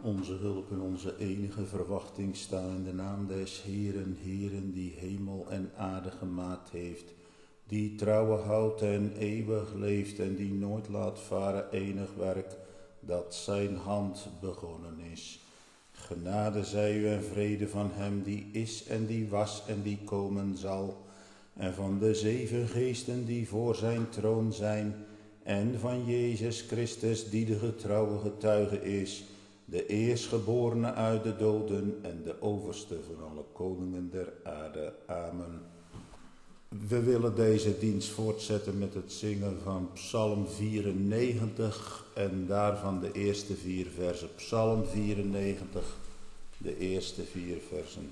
Onze hulp en onze enige verwachting staan in de naam des Heeren, Heeren, die hemel en aarde gemaakt heeft, die trouwe houdt en eeuwig leeft en die nooit laat varen enig werk dat zijn hand begonnen is. Genade zij u en vrede van hem die is en die was en die komen zal, en van de 7 geesten die voor zijn troon zijn, en van Jezus Christus die de getrouwe getuige is, de eerstgeborene uit de doden en de overste van alle koningen der aarde. Amen. We willen deze dienst voortzetten met het zingen van Psalm 94 en daarvan de eerste 4 versen. Psalm 94, de eerste 4 versen.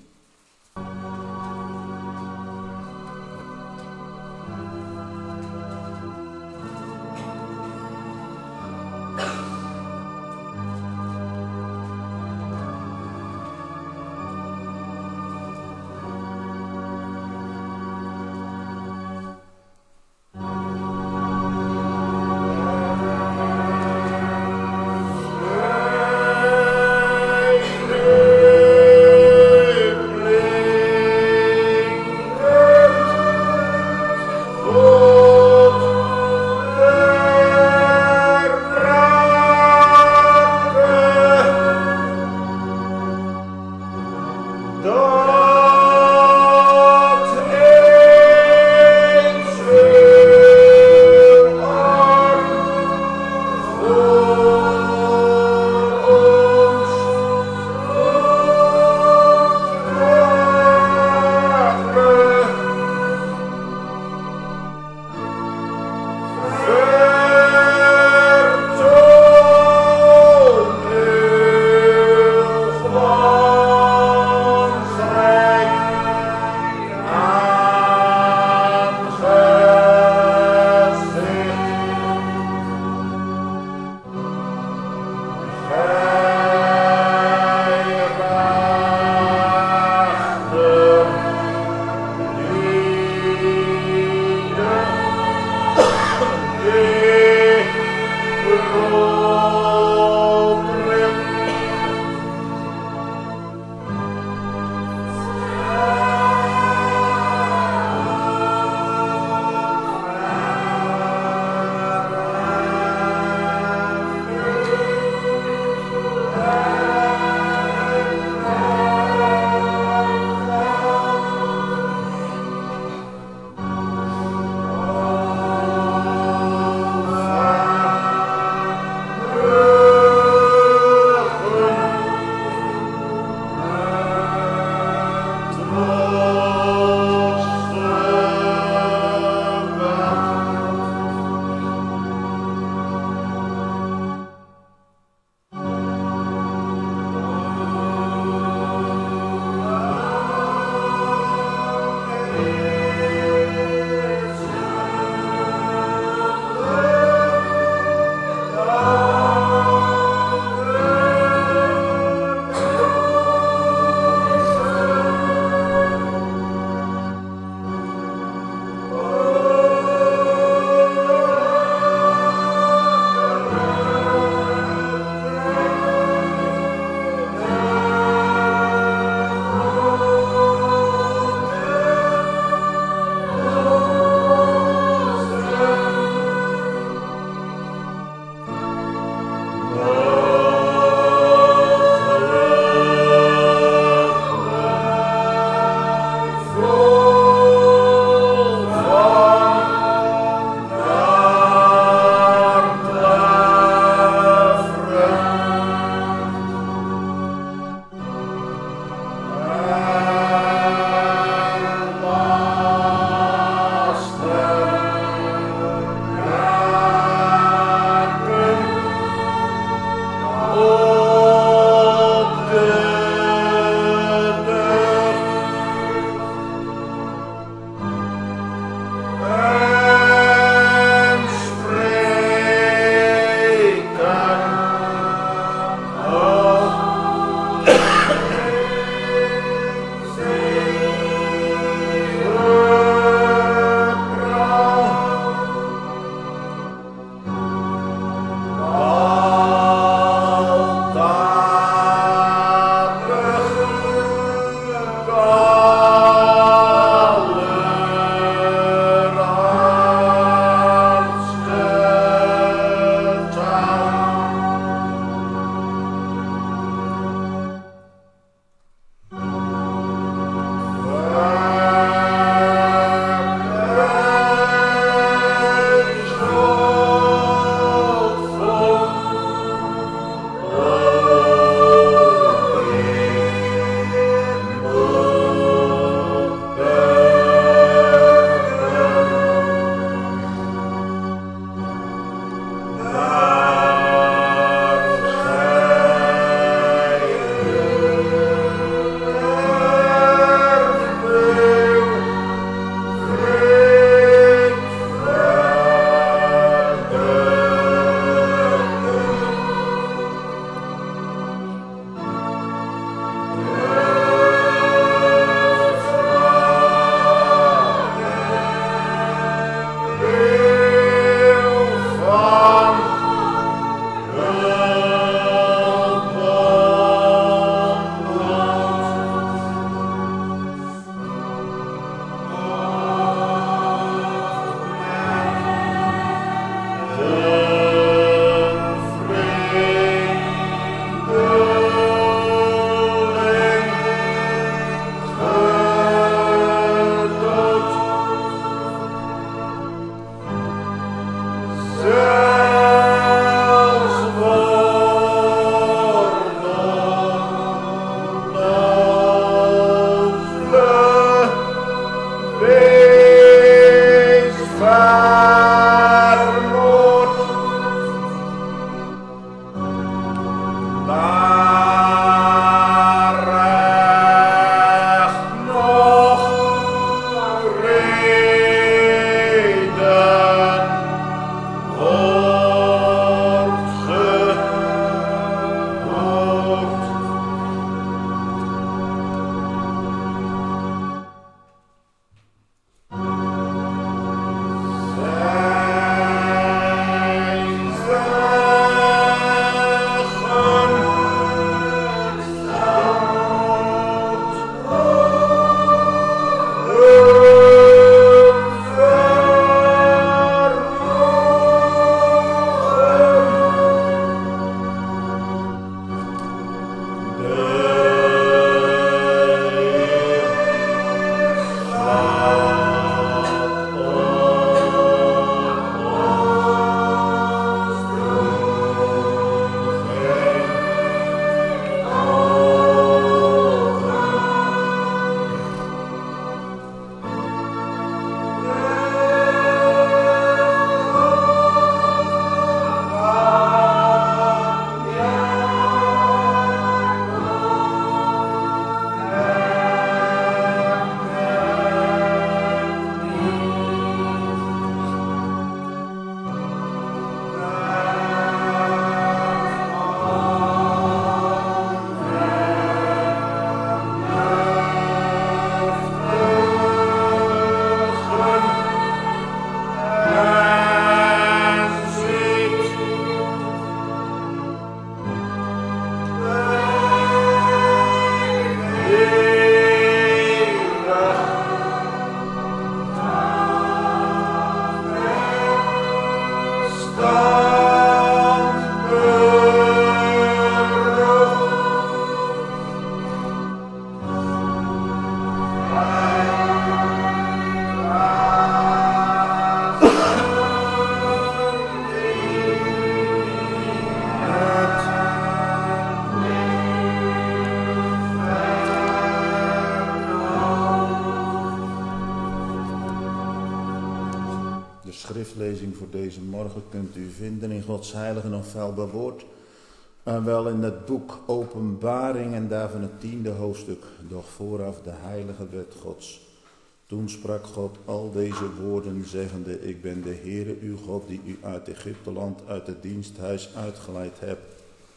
schriftlezing voor deze morgen kunt u vinden in Gods heilige en onfeilbaar woord. En wel in het boek Openbaring en daarvan het 10e hoofdstuk, doch vooraf de heilige wet Gods. Toen sprak God al deze woorden, zeggende: Ik ben de Heere uw God, die u uit Egypteland, uit het diensthuis uitgeleid hebt.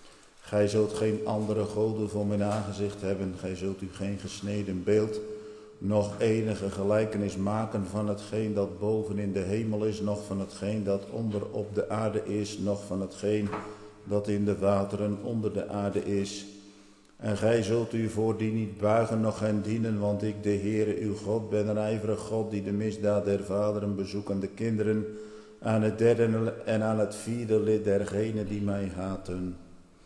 Gij zult geen andere goden voor mijn aangezicht hebben, gij zult u geen gesneden beeld, nog enige gelijkenis maken van hetgeen dat boven in de hemel is, noch van hetgeen dat onder op de aarde is, noch van hetgeen dat in de wateren onder de aarde is. En gij zult u voor die niet buigen, noch hen dienen, want ik, de Heere uw God, ben een ijverig God, die de misdaad der vaderen bezoekt aan de kinderen, aan het derde en aan het vierde lid dergenen die mij haten.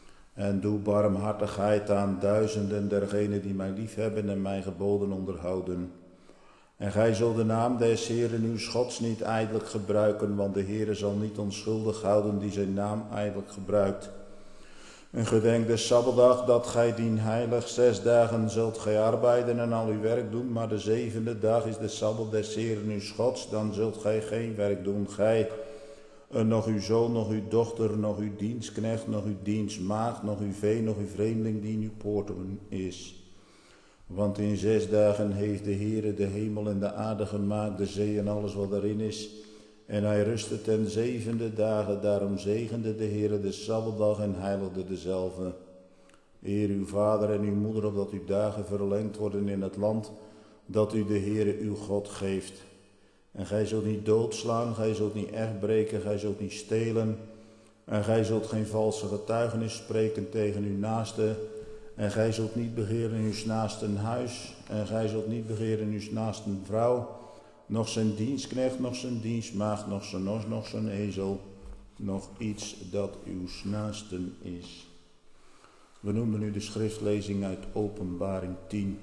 En doe barmhartigheid aan duizenden dergenen die mij liefhebben en mijn geboden onderhouden. En gij zult de naam des Heeren uw Gods niet ijdelijk gebruiken, want de Heere zal niet onschuldig houden die zijn naam ijdelijk gebruikt. En gedenk de Sabbatdag dat gij dien heilig, 6 dagen zult gij arbeiden en al uw werk doen, maar de 7e dag is de Sabbat des Heeren uw Gods, dan zult gij geen werk doen, gij, nog uw zoon, nog uw dochter, nog uw dienstknecht, nog uw dienstmaagd, nog uw vee, nog uw vreemdeling die in uw poorten is. Want in 6 dagen heeft de Heere de hemel en de aarde gemaakt, de zee en alles wat erin is. En hij rustte ten 7e dagen, daarom zegende de Heere de Sabbatdag en heiligde dezelve. Eer uw vader en uw moeder, opdat uw dagen verlengd worden in het land dat u de Heere uw God geeft. En gij zult niet doodslaan, gij zult niet echt breken, gij zult niet stelen. En gij zult geen valse getuigenis spreken tegen uw naaste. En gij zult niet begeren uw naasten huis. En gij zult niet begeren uw naasten vrouw. Nog zijn dienstknecht, nog zijn dienstmaagd, nog zijn os, nog zijn ezel. Nog iets dat uw naasten is. We noemden nu de schriftlezing uit Openbaring 10.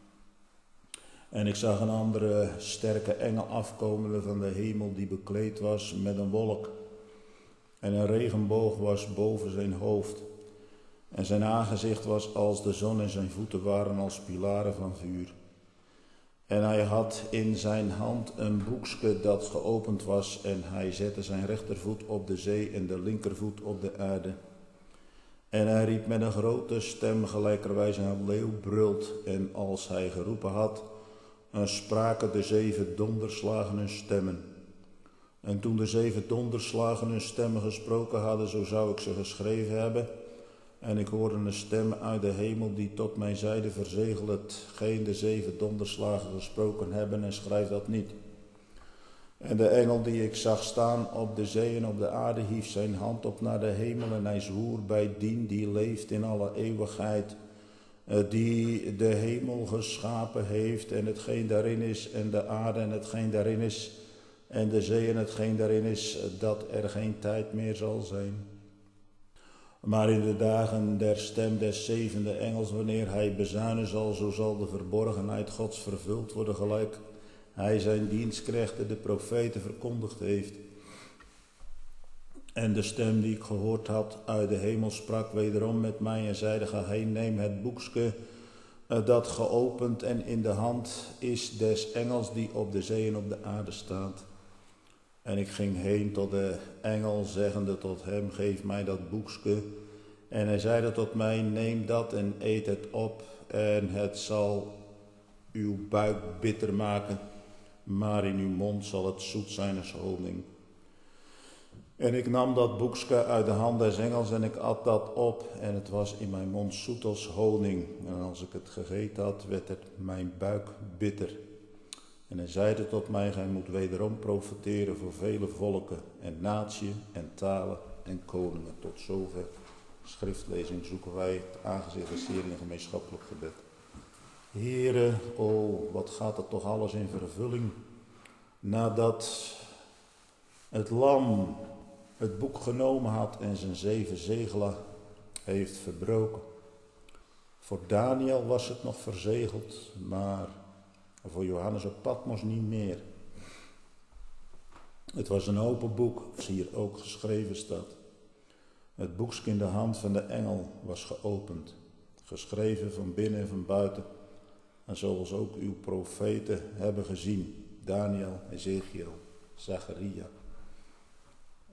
En ik zag een andere sterke engel afkomen van de hemel die bekleed was met een wolk. En een regenboog was boven zijn hoofd. En zijn aangezicht was als de zon en zijn voeten waren als pilaren van vuur. En hij had in zijn hand een boekske dat geopend was en hij zette zijn rechtervoet op de zee en de linkervoet op de aarde. En hij riep met een grote stem gelijkerwijs een leeuw brult en als hij geroepen had, spraken de 7 donderslagen hun stemmen. En toen de 7 donderslagen hun stemmen gesproken hadden, zo zou ik ze geschreven hebben. En ik hoorde een stem uit de hemel die tot mij zeide: verzegel hetgeen de 7 donderslagen gesproken hebben en schrijf dat niet. En de engel die ik zag staan op de zee en op de aarde hief zijn hand op naar de hemel en hij zwoer bij dien die leeft in alle eeuwigheid, die de hemel geschapen heeft en hetgeen daarin is en de aarde en hetgeen daarin is en de zee en hetgeen daarin is, dat er geen tijd meer zal zijn. Maar in de dagen der stem des 7e engels, wanneer hij bezuinen zal, zo zal de verborgenheid Gods vervuld worden, gelijk hij zijn dienstknechten de profeten verkondigd heeft. En de stem die ik gehoord had uit de hemel sprak wederom met mij en zeide: ga heen, neem het boekske dat geopend en in de hand is des engels die op de zee en op de aarde staat. En ik ging heen tot de engel, zeggende tot hem: geef mij dat boekske. En hij zeide tot mij: neem dat en eet het op, en het zal uw buik bitter maken, maar in uw mond zal het zoet zijn als honing. En ik nam dat boekske uit de hand des engels en ik at dat op en het was in mijn mond zoet als honing. En als ik het gegeten had, werd het mijn buik bitter. En hij zeide tot mij: gij moet wederom profeteren voor vele volken en natieën en talen en koningen. Tot zover schriftlezing zoeken wij het aangezicht des Heeren in gemeenschappelijk gebed. Heere, wat gaat er toch alles in vervulling nadat het lam het boek genomen had en zijn 7 zegelen heeft verbroken. Voor Daniel was het nog verzegeld, maar voor Johannes op Patmos niet meer. Het was een open boek, als hier ook geschreven staat. Het boekje in de hand van de engel was geopend, geschreven van binnen en van buiten. En zoals ook uw profeten hebben gezien, Daniel, Ezekiel, Zacharia.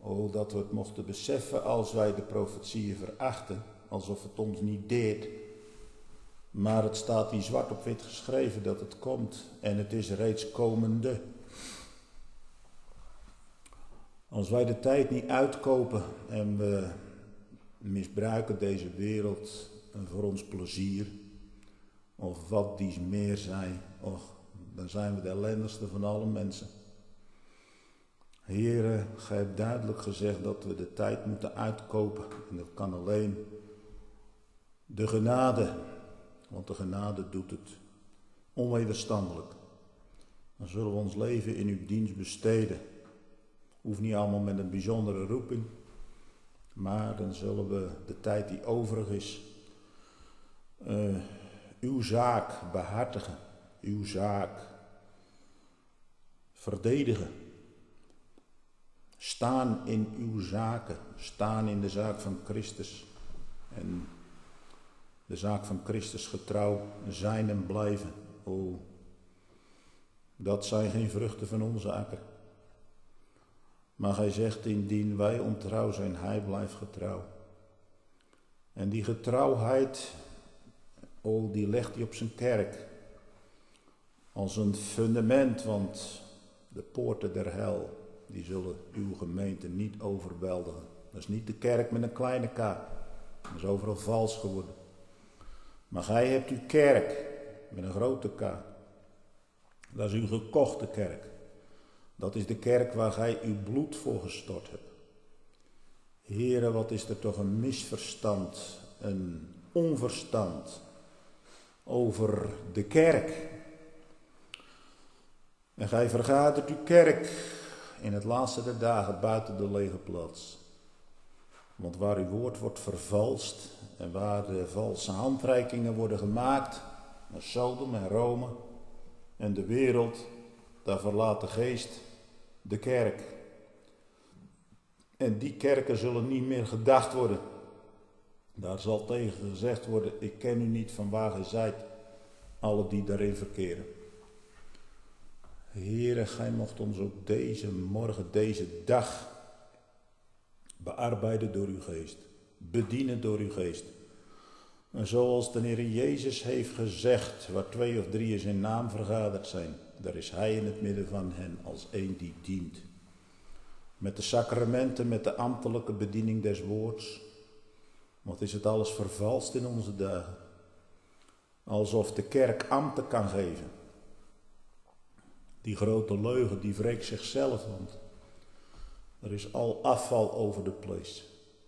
Oh, dat we het mochten beseffen als wij de profetieën verachten, alsof het ons niet deed. Maar het staat hier zwart op wit geschreven dat het komt en het is reeds komende. Als wij de tijd niet uitkopen en we misbruiken deze wereld voor ons plezier, of wat dies meer zijn, dan zijn we de ellendigste van alle mensen. Heere, gij hebt duidelijk gezegd dat we de tijd moeten uitkopen en dat kan alleen de genade, want de genade doet het onwederstandelijk. Dan zullen we ons leven in uw dienst besteden. Hoeft niet allemaal met een bijzondere roeping, maar dan zullen we de tijd die overig is, uw zaak behartigen, uw zaak verdedigen. Staan in uw zaken, staan in de zaak van Christus en de zaak van Christus getrouw zijn en blijven. O, dat zijn geen vruchten van onze akker. Maar gij zegt, indien wij ontrouw zijn, hij blijft getrouw. En die getrouwheid, o, die legt hij op zijn kerk. Als een fundament, want de poorten der hel, die zullen uw gemeente niet overweldigen. Dat is niet de kerk met een kleine k. Dat is overal vals geworden. Maar gij hebt uw kerk met een grote K. Dat is uw gekochte kerk. Dat is de kerk waar gij uw bloed voor gestort hebt. Heere, wat is er toch een misverstand, een onverstand over de kerk. En gij vergadert uw kerk in het laatste der dagen buiten de lege plaats. Want waar uw woord wordt vervalst en waar de valse handreikingen worden gemaakt, naar Sodom en Rome en de wereld, daar verlaat de geest de kerk. En die kerken zullen niet meer gedacht worden. Daar zal tegen gezegd worden, ik ken u niet van waar gij zijt, alle die daarin verkeren. Heere, gij mocht ons ook deze morgen, deze dag bearbeiden door uw geest, bedienen door uw geest. En zoals de Heer Jezus heeft gezegd, waar 2 of 3 in zijn naam vergaderd zijn, daar is hij in het midden van hen als één die dient. Met de sacramenten, met de ambtelijke bediening des woords. Wat is het alles vervalst in onze dagen. Alsof de kerk ambten kan geven. Die grote leugen, die wreekt zichzelf, want er is al afval over de place.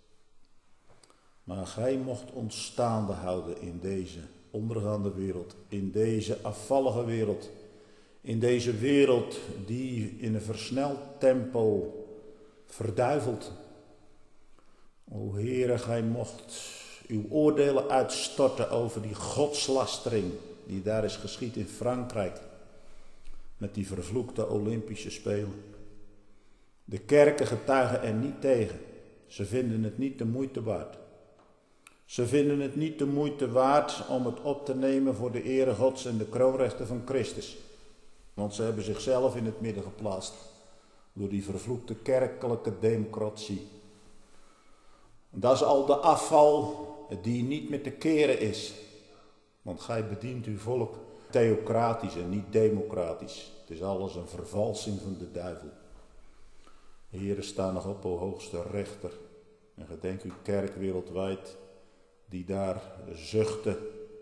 Maar gij mocht ons staande houden in deze ondergaande wereld, in deze afvallige wereld, in deze wereld die in een versneld tempo verduivelt. O Heere, gij mocht uw oordelen uitstorten over die godslastering die daar is geschied in Frankrijk, met die vervloekte Olympische Spelen. De kerken getuigen er niet tegen. Ze vinden het niet de moeite waard. Ze vinden het niet de moeite waard om het op te nemen voor de ere Gods en de kroonrechten van Christus. Want ze hebben zichzelf in het midden geplaatst door die vervloekte kerkelijke democratie. Dat is al de afval die niet meer te keren is. Want gij bedient uw volk theocratisch en niet democratisch. Het is alles een vervalsing van de duivel. Heere, sta nog op, o hoogste rechter. En gedenk uw kerk wereldwijd, die daar zuchten.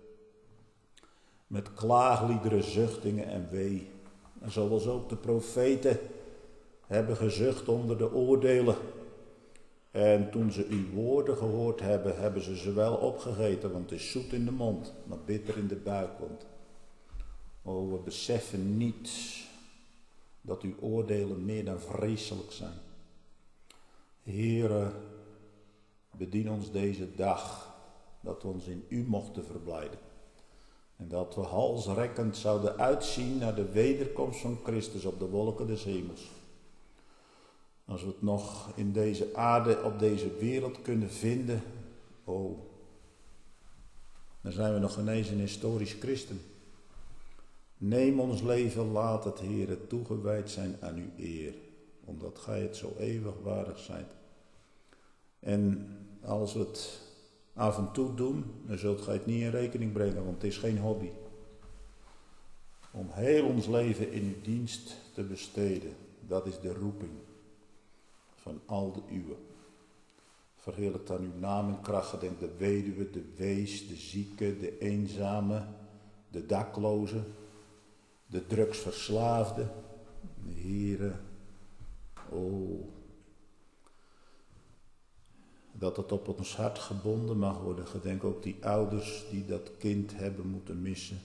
Met klaagliederen, zuchtingen en wee. En zoals ook de profeten hebben gezucht onder de oordelen. En toen ze uw woorden gehoord hebben, hebben ze wel opgegeten, want het is zoet in de mond, maar bitter in de buik komt. O, we beseffen niet dat uw oordelen meer dan vreselijk zijn. Heere, bedien ons deze dag, dat we ons in u mochten verblijden. En dat we halsrekkend zouden uitzien naar de wederkomst van Christus op de wolken des hemels. Als we het nog in deze aarde, op deze wereld kunnen vinden, oh, dan zijn we nog ineens een historisch christen. Neem ons leven, laat het, Heere, toegewijd zijn aan uw eer. omdat gij het zo eeuwig waardig zijt. En als we het af en toe doen, dan zult gij het niet in rekening brengen, want het is geen hobby. Om heel ons leven in uw dienst te besteden, dat is de roeping van al de uwe. Verheerlijkt aan uw naam en kracht, gedenk de weduwe, de wees, de zieke, de eenzame, de dakloze, de drugsverslaafde, de Heere. Dat het op ons hart gebonden mag worden. Gedenk ook die ouders die dat kind hebben moeten missen.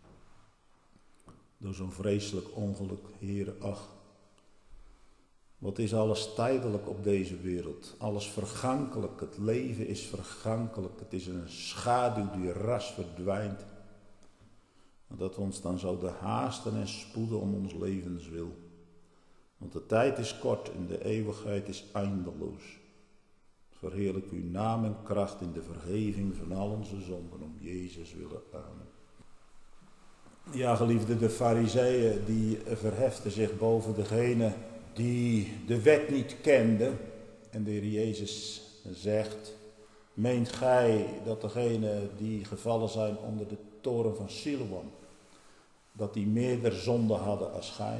Door zo'n vreselijk ongeluk, Heere, ach. Wat is alles tijdelijk op deze wereld? Alles vergankelijk. Het leven is vergankelijk. Het is een schaduw die ras verdwijnt. Dat we ons dan zouden haasten en spoeden om ons levenswil. Want de tijd is kort en de eeuwigheid is eindeloos. Verheerlijk uw naam en kracht in de vergeving van al onze zonden om Jezus willen. Amen. Ja, geliefde, de farizeeën die verheften zich boven degene die de wet niet kende. En de Heer Jezus zegt, meent gij dat degene die gevallen zijn onder de toren van Siloam, dat die meerder zonde hadden als gij?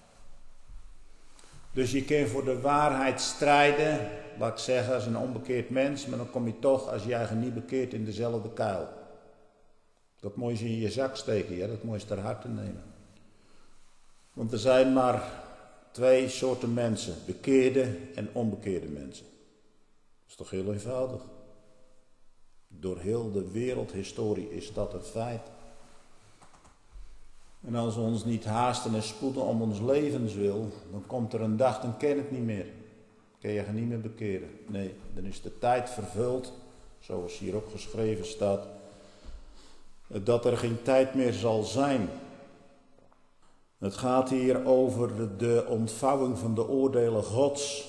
Dus je kunt voor de waarheid strijden, laat ik zeggen, als een onbekeerd mens, maar dan kom je toch, als je eigen niet bekeert, in dezelfde kuil. Dat moet je in je zak steken, ja? Dat moet je ter harte nemen. Want er zijn maar twee soorten mensen, bekeerde en onbekeerde mensen. Dat is toch heel eenvoudig. Door heel de wereldhistorie is dat een feit. En als we ons niet haasten en spoeden om ons levenswil, dan komt er een dag, dan ken het niet meer. Kun je niet meer bekeren. Nee, dan is de tijd vervuld, zoals hier ook geschreven staat, dat er geen tijd meer zal zijn. Het gaat hier over de ontvouwing van de oordelen Gods,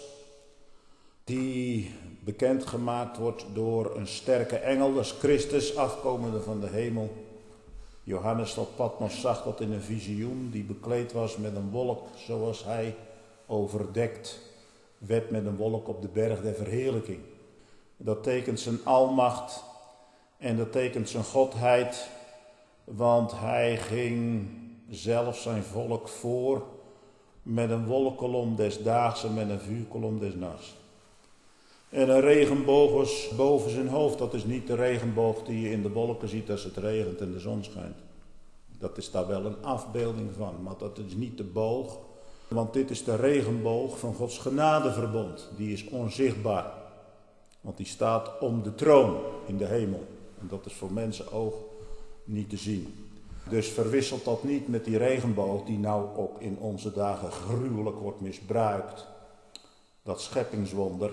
die bekendgemaakt wordt door een sterke engel, dat is Christus, afkomende van de hemel. Johannes tot Patmos zag dat in een visioen, die bekleed was met een wolk, zoals hij overdekt werd met een wolk op de berg der verheerlijking. Dat tekent zijn almacht en dat tekent zijn godheid, want hij ging zelf zijn volk voor met een wolkkolom des daags en met een vuurkolom des nachts. En een regenboog was boven zijn hoofd. Dat is niet de regenboog die je in de wolken ziet als het regent en de zon schijnt. Dat is daar wel een afbeelding van, maar dat is niet de boog. Want dit is de regenboog van Gods genadeverbond. Die is onzichtbaar. Want die staat om de troon in de hemel. En dat is voor mensenoog niet te zien. Dus verwisselt dat niet met die regenboog die nou ook in onze dagen gruwelijk wordt misbruikt. Dat scheppingswonder.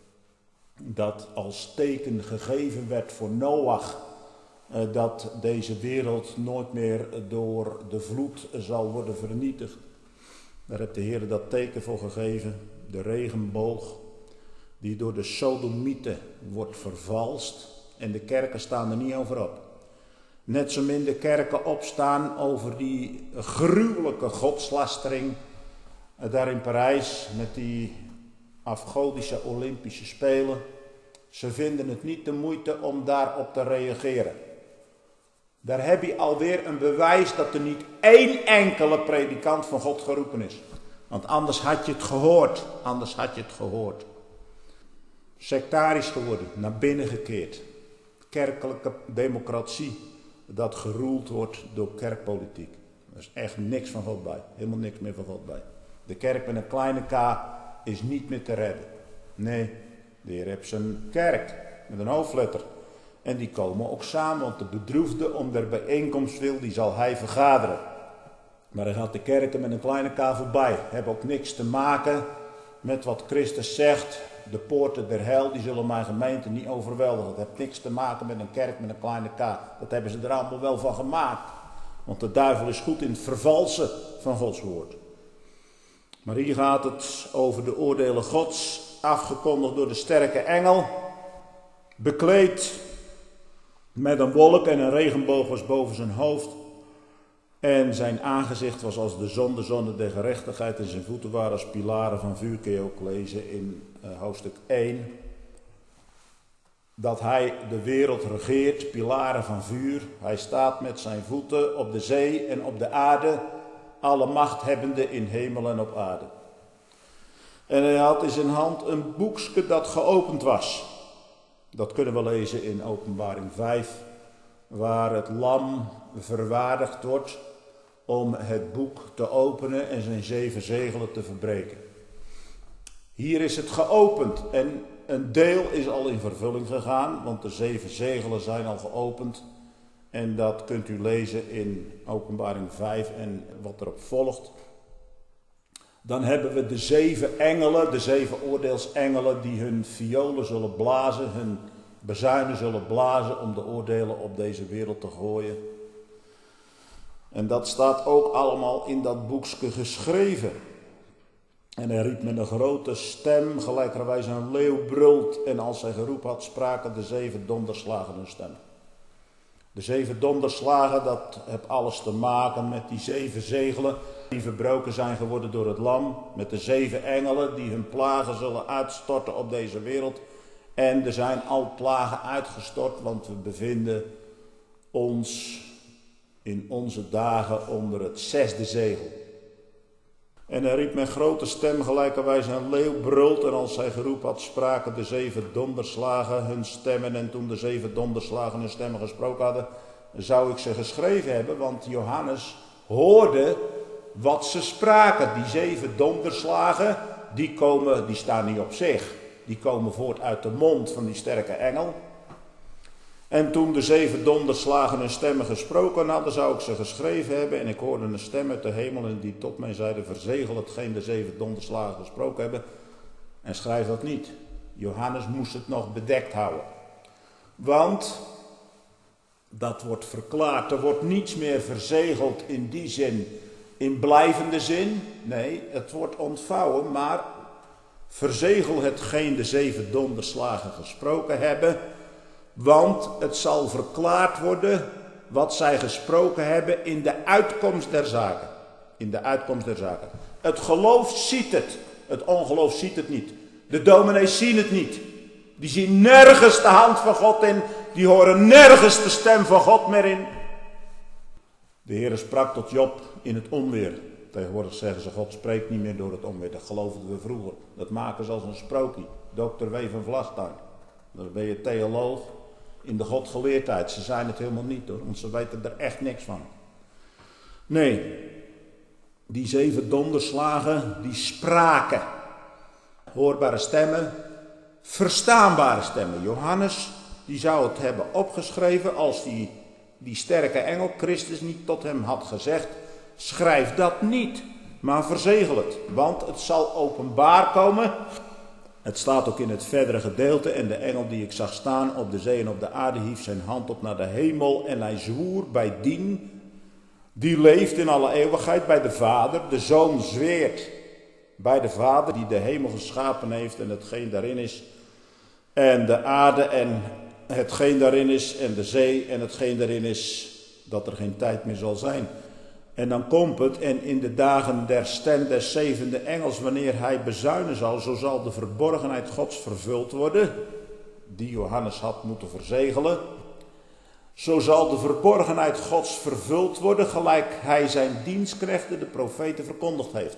Dat als teken gegeven werd voor Noach, dat deze wereld nooit meer door de vloed zal worden vernietigd. Daar heeft de Heer dat teken voor gegeven, de regenboog, die door de sodomieten wordt vervalst. En de kerken staan er niet over op. Net zo min de kerken opstaan over die gruwelijke godslastering daar in Parijs met die afgodische Olympische Spelen. Ze vinden het niet de moeite om daarop te reageren. Daar heb je alweer een bewijs dat er niet één enkele predikant van God geroepen is. Want anders had je het gehoord. Sectarisch geworden, naar binnen gekeerd. Kerkelijke democratie, dat geroeld wordt door kerkpolitiek. Er is echt niks van God bij. Helemaal niks meer van God bij. De kerk met een kleine k is niet meer te redden. Nee, de Heer heeft zijn kerk met een hoofdletter. En die komen ook samen, want de bedroefde om der bijeenkomst wil, die zal hij vergaderen. Maar hij gaat de kerken met een kleine k voorbij. Hebben ook niks te maken met wat Christus zegt. De poorten der hel, die zullen mijn gemeente niet overweldigen. Dat heeft niks te maken met een kerk met een kleine k. Dat hebben ze er allemaal wel van gemaakt. Want de duivel is goed in het vervalsen van Gods woord. Maar hier gaat het over de oordelen Gods, afgekondigd door de sterke engel. Bekleed met een wolk en een regenboog was boven zijn hoofd. En zijn aangezicht was als de zonne der gerechtigheid en zijn voeten waren als pilaren van vuur, kun je ook lezen in hoofdstuk 1. Dat hij de wereld regeert, pilaren van vuur. Hij staat met zijn voeten op de zee en op de aarde, alle macht hebbende in hemel en op aarde. En hij had in zijn hand een boekje dat geopend was. Dat kunnen we lezen in Openbaring 5, waar het lam verwaardigd wordt om het boek te openen en zijn 7 zegelen te verbreken. Hier is het geopend en een deel is al in vervulling gegaan, want de 7 zegelen zijn al geopend. En dat kunt u lezen in Openbaring 5 en wat erop volgt. Dan hebben we de 7 engelen, de 7 oordeelsengelen die hun violen zullen blazen, hun bazuinen zullen blazen om de oordelen op deze wereld te gooien. En dat staat ook allemaal in dat boekje geschreven. En hij riep met een grote stem, gelijkerwijs een leeuw brult. En als hij geroepen had, spraken de 7 donderslagen hun stem. De 7 donderslagen, dat heeft alles te maken met die 7 zegelen die verbroken zijn geworden door het lam. Met de 7 engelen die hun plagen zullen uitstorten op deze wereld. En er zijn al plagen uitgestort, want we bevinden ons in onze dagen onder het 6e zegel. En hij riep met grote stem, gelijkerwijs een leeuw brult. En als hij geroepen had, spraken de 7 donderslagen hun stemmen. En toen de 7 donderslagen hun stemmen gesproken hadden, zou ik ze geschreven hebben. Want Johannes hoorde wat ze spraken. Die 7 donderslagen, die staan niet op zich. Die komen voort uit de mond van die sterke engel. En toen de 7 donderslagen hun stemmen gesproken hadden, zou ik ze geschreven hebben. En ik hoorde een stem uit de hemel en die tot mij zeide, verzegel hetgeen de 7 donderslagen gesproken hebben. En schrijf dat niet. Johannes moest het nog bedekt houden. Want, dat wordt verklaard, er wordt niets meer verzegeld in die zin, in blijvende zin. Nee, het wordt ontvouwen, maar verzegel hetgeen de 7 donderslagen gesproken hebben. Want het zal verklaard worden wat zij gesproken hebben in de uitkomst der zaken. In de uitkomst der zaken. Het geloof ziet het. Het ongeloof ziet het niet. De dominees zien het niet. Die zien nergens de hand van God in. Die horen nergens de stem van God meer in. De Heere sprak tot Job in het onweer. Tegenwoordig zeggen ze, God spreekt niet meer door het onweer. Dat geloofden we vroeger. Dat maken ze als een sprookje. Dr. W. van Vlastuin. Dan ben je theoloog in de godgeleerdheid. Ze zijn het helemaal niet hoor, want ze weten er echt niks van. Nee, die 7 donderslagen, die spraken. Hoorbare stemmen, verstaanbare stemmen. Johannes, die zou het hebben opgeschreven als die sterke engel Christus niet tot hem had gezegd, schrijf dat niet, maar verzegel het, want het zal openbaar komen. Het staat ook in het verdere gedeelte. En de engel die ik zag staan op de zee en op de aarde hief zijn hand op naar de hemel. En hij zwoer bij die leeft in alle eeuwigheid, bij de Vader. De Zoon zweert bij de Vader die de hemel geschapen heeft en hetgeen daarin is. En de aarde en hetgeen daarin is. En de zee en hetgeen daarin is. Dat er geen tijd meer zal zijn. En dan komt het, en in de dagen der stem des 7e engels, wanneer hij bezuinen zal, zo zal de verborgenheid Gods vervuld worden, die Johannes had moeten verzegelen. Zo zal de verborgenheid Gods vervuld worden, gelijk hij zijn dienstknechten, de profeten, verkondigd heeft.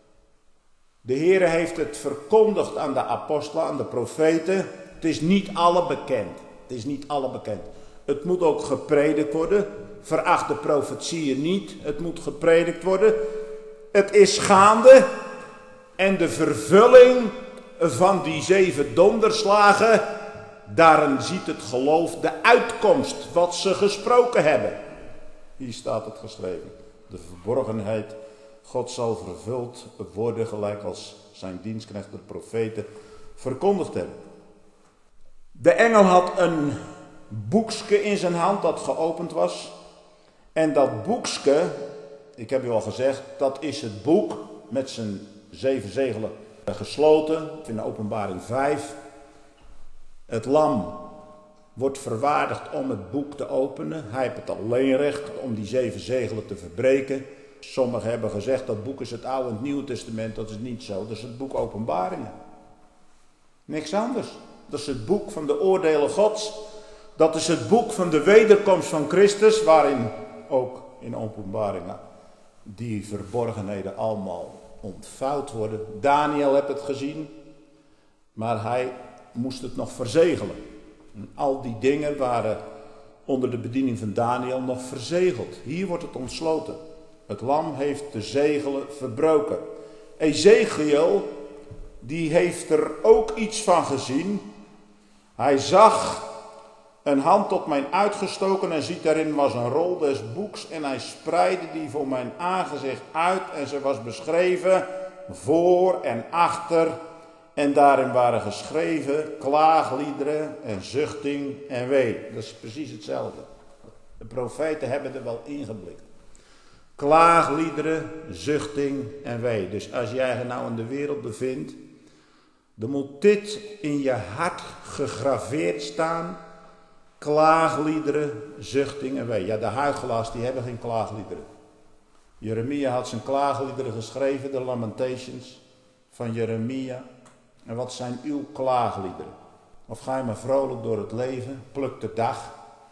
De Heere heeft het verkondigd aan de apostelen, aan de profeten. Het is niet alle bekend. Het is niet alle bekend. Het moet ook gepredikt worden. Veracht de profetieën niet. Het moet gepredikt worden. Het is gaande. En de vervulling van die 7 donderslagen, daarin ziet het geloof de uitkomst, wat ze gesproken hebben. Hier staat het geschreven. De verborgenheid, God zal vervuld worden, gelijk als zijn dienstknechten, de profeten, verkondigd hebben. De engel had een boekje in zijn hand dat geopend was. En dat boekje, ik heb u al gezegd, dat is het boek met zijn 7 zegelen gesloten in de Openbaring 5. Het lam wordt verwaardigd om het boek te openen. Hij heeft het alleen recht om die 7 zegelen te verbreken. Sommigen hebben gezegd dat boek is het Oude en het Nieuwe Testament. Dat is niet zo. Dat is het boek Openbaringen. Niks anders. Dat is het boek van de oordelen Gods. Dat is het boek van de wederkomst van Christus, waarin ook in Openbaringen die verborgenheden allemaal ontvouwd worden. Daniel heeft het gezien, maar hij moest het nog verzegelen. En al die dingen waren onder de bediening van Daniel nog verzegeld. Hier wordt het ontsloten. Het lam heeft de zegelen verbroken. Ezekiel, die heeft er ook iets van gezien. Hij zag een hand tot mij uitgestoken en ziet daarin was een rol des boeks en hij spreidde die voor mijn aangezicht uit en ze was beschreven voor en achter en daarin waren geschreven klaagliederen en zuchting en wee. Dat is precies hetzelfde. De profeten hebben er wel ingeblikt. Klaagliederen, zuchting en wee. Dus als jij je nou in de wereld bevindt, dan moet dit in je hart gegraveerd staan. Klaagliederen, zuchting en wee. Ja, de huichelaars die hebben geen klaagliederen. Jeremia had zijn klaagliederen geschreven, de Lamentations van Jeremia. En wat zijn uw klaagliederen? Of ga je maar vrolijk door het leven, pluk de dag.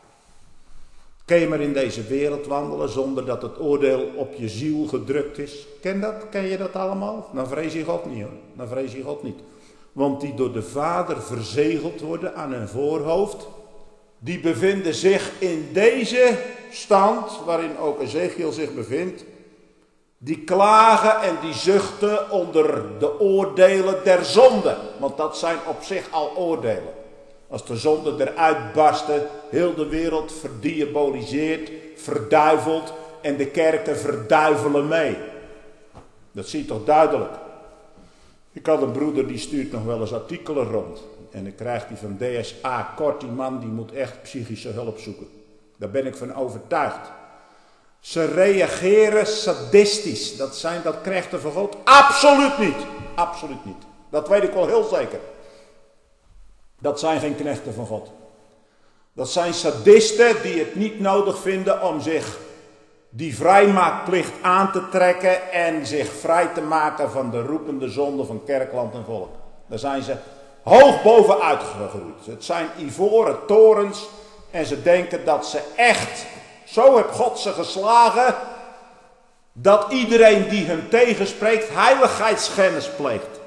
Kun je maar in deze wereld wandelen zonder dat het oordeel op je ziel gedrukt is? Ken je dat allemaal? Dan vrees je God niet hoor. Dan vrees je God niet. Want die door de Vader verzegeld worden aan hun voorhoofd, die bevinden zich in deze stand, waarin ook Ezekiel zich bevindt. Die klagen en die zuchten onder de oordelen der zonde. Want dat zijn op zich al oordelen. Als de zonde eruit barstte, heel de wereld verdiaboliseerd, verduiveld en de kerken verduivelen mee. Dat zie je toch duidelijk. Ik had een broeder die stuurt nog wel eens artikelen rond. En dan krijgt hij van DSA kort, die man die moet echt psychische hulp zoeken. Daar ben ik van overtuigd. Ze reageren sadistisch. Dat krijgt de van God absoluut niet. Absoluut niet. Dat weet ik wel heel zeker. Dat zijn geen knechten van God. Dat zijn sadisten die het niet nodig vinden om zich die vrijmaakplicht aan te trekken en zich vrij te maken van de roepende zonde van kerkland en volk. Daar zijn ze hoog bovenuit gegroeid. Het zijn ivoren torens en ze denken dat ze echt, zo heeft God ze geslagen, dat iedereen die hem tegenspreekt heiligheidsschennis pleegt.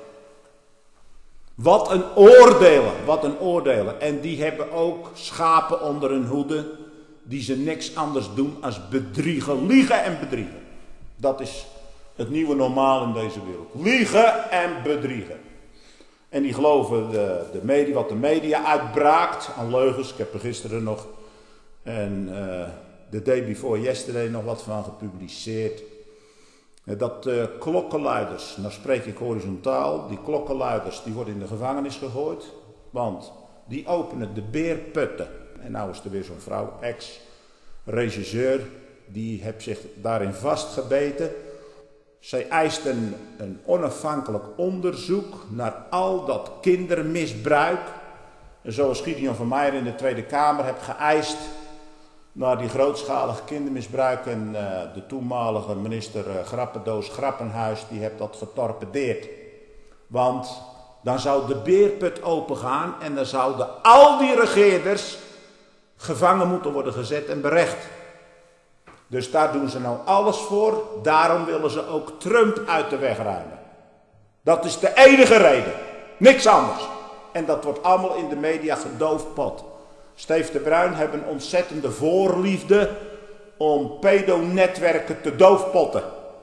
Wat een oordelen, wat een oordelen. En die hebben ook schapen onder hun hoede, die ze niks anders doen als bedriegen, liegen en bedriegen. Dat is het nieuwe normaal in deze wereld. Liegen en bedriegen. En die geloven wat de media uitbraakt aan leugens. Ik heb er gisteren nog en the day before yesterday nog wat van gepubliceerd. Dat klokkenluiders, nou spreek ik horizontaal, die klokkenluiders die worden in de gevangenis gegooid. Want die openen de beerputten. En nou is er weer zo'n vrouw, ex-regisseur, die heeft zich daarin vastgebeten. Zij eist een onafhankelijk onderzoek naar al dat kindermisbruik. En zoals Gideon van Meijer in de Tweede Kamer heeft geëist naar die grootschalige kindermisbruik. En de toenmalige minister Grappendoos Grappenhuis, die heeft dat getorpedeerd. Want dan zou de beerput opengaan en dan zouden al die regeerders gevangen moeten worden gezet en berecht. Dus daar doen ze nou alles voor. Daarom willen ze ook Trump uit de weg ruimen. Dat is de enige reden. Niks anders. En dat wordt allemaal in de media gedoofpot. Steve de Bruin heeft een ontzettende voorliefde om pedonetwerken te doofpotten.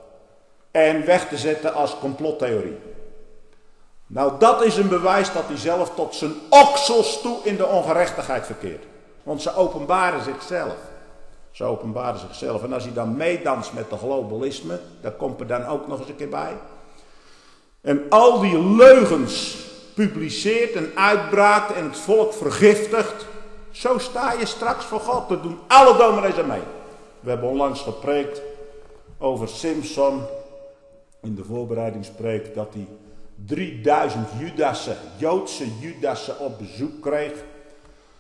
En weg te zetten als complottheorie. Nou, dat is een bewijs dat hij zelf tot zijn oksels toe in de ongerechtigheid verkeert. Want ze openbaren zichzelf. Ze openbaren zichzelf. En als hij dan meedanst met de globalisme, dat komt er dan ook nog eens een keer bij. En al die leugens publiceert en uitbraakt en het volk vergiftigt. Zo sta je straks voor God. Dat doen alle dominees aan mee. We hebben onlangs gepreekt over Simpson. In de voorbereidingspreek dat hij 3000 Judassen, Joodse Judassen op bezoek kreeg.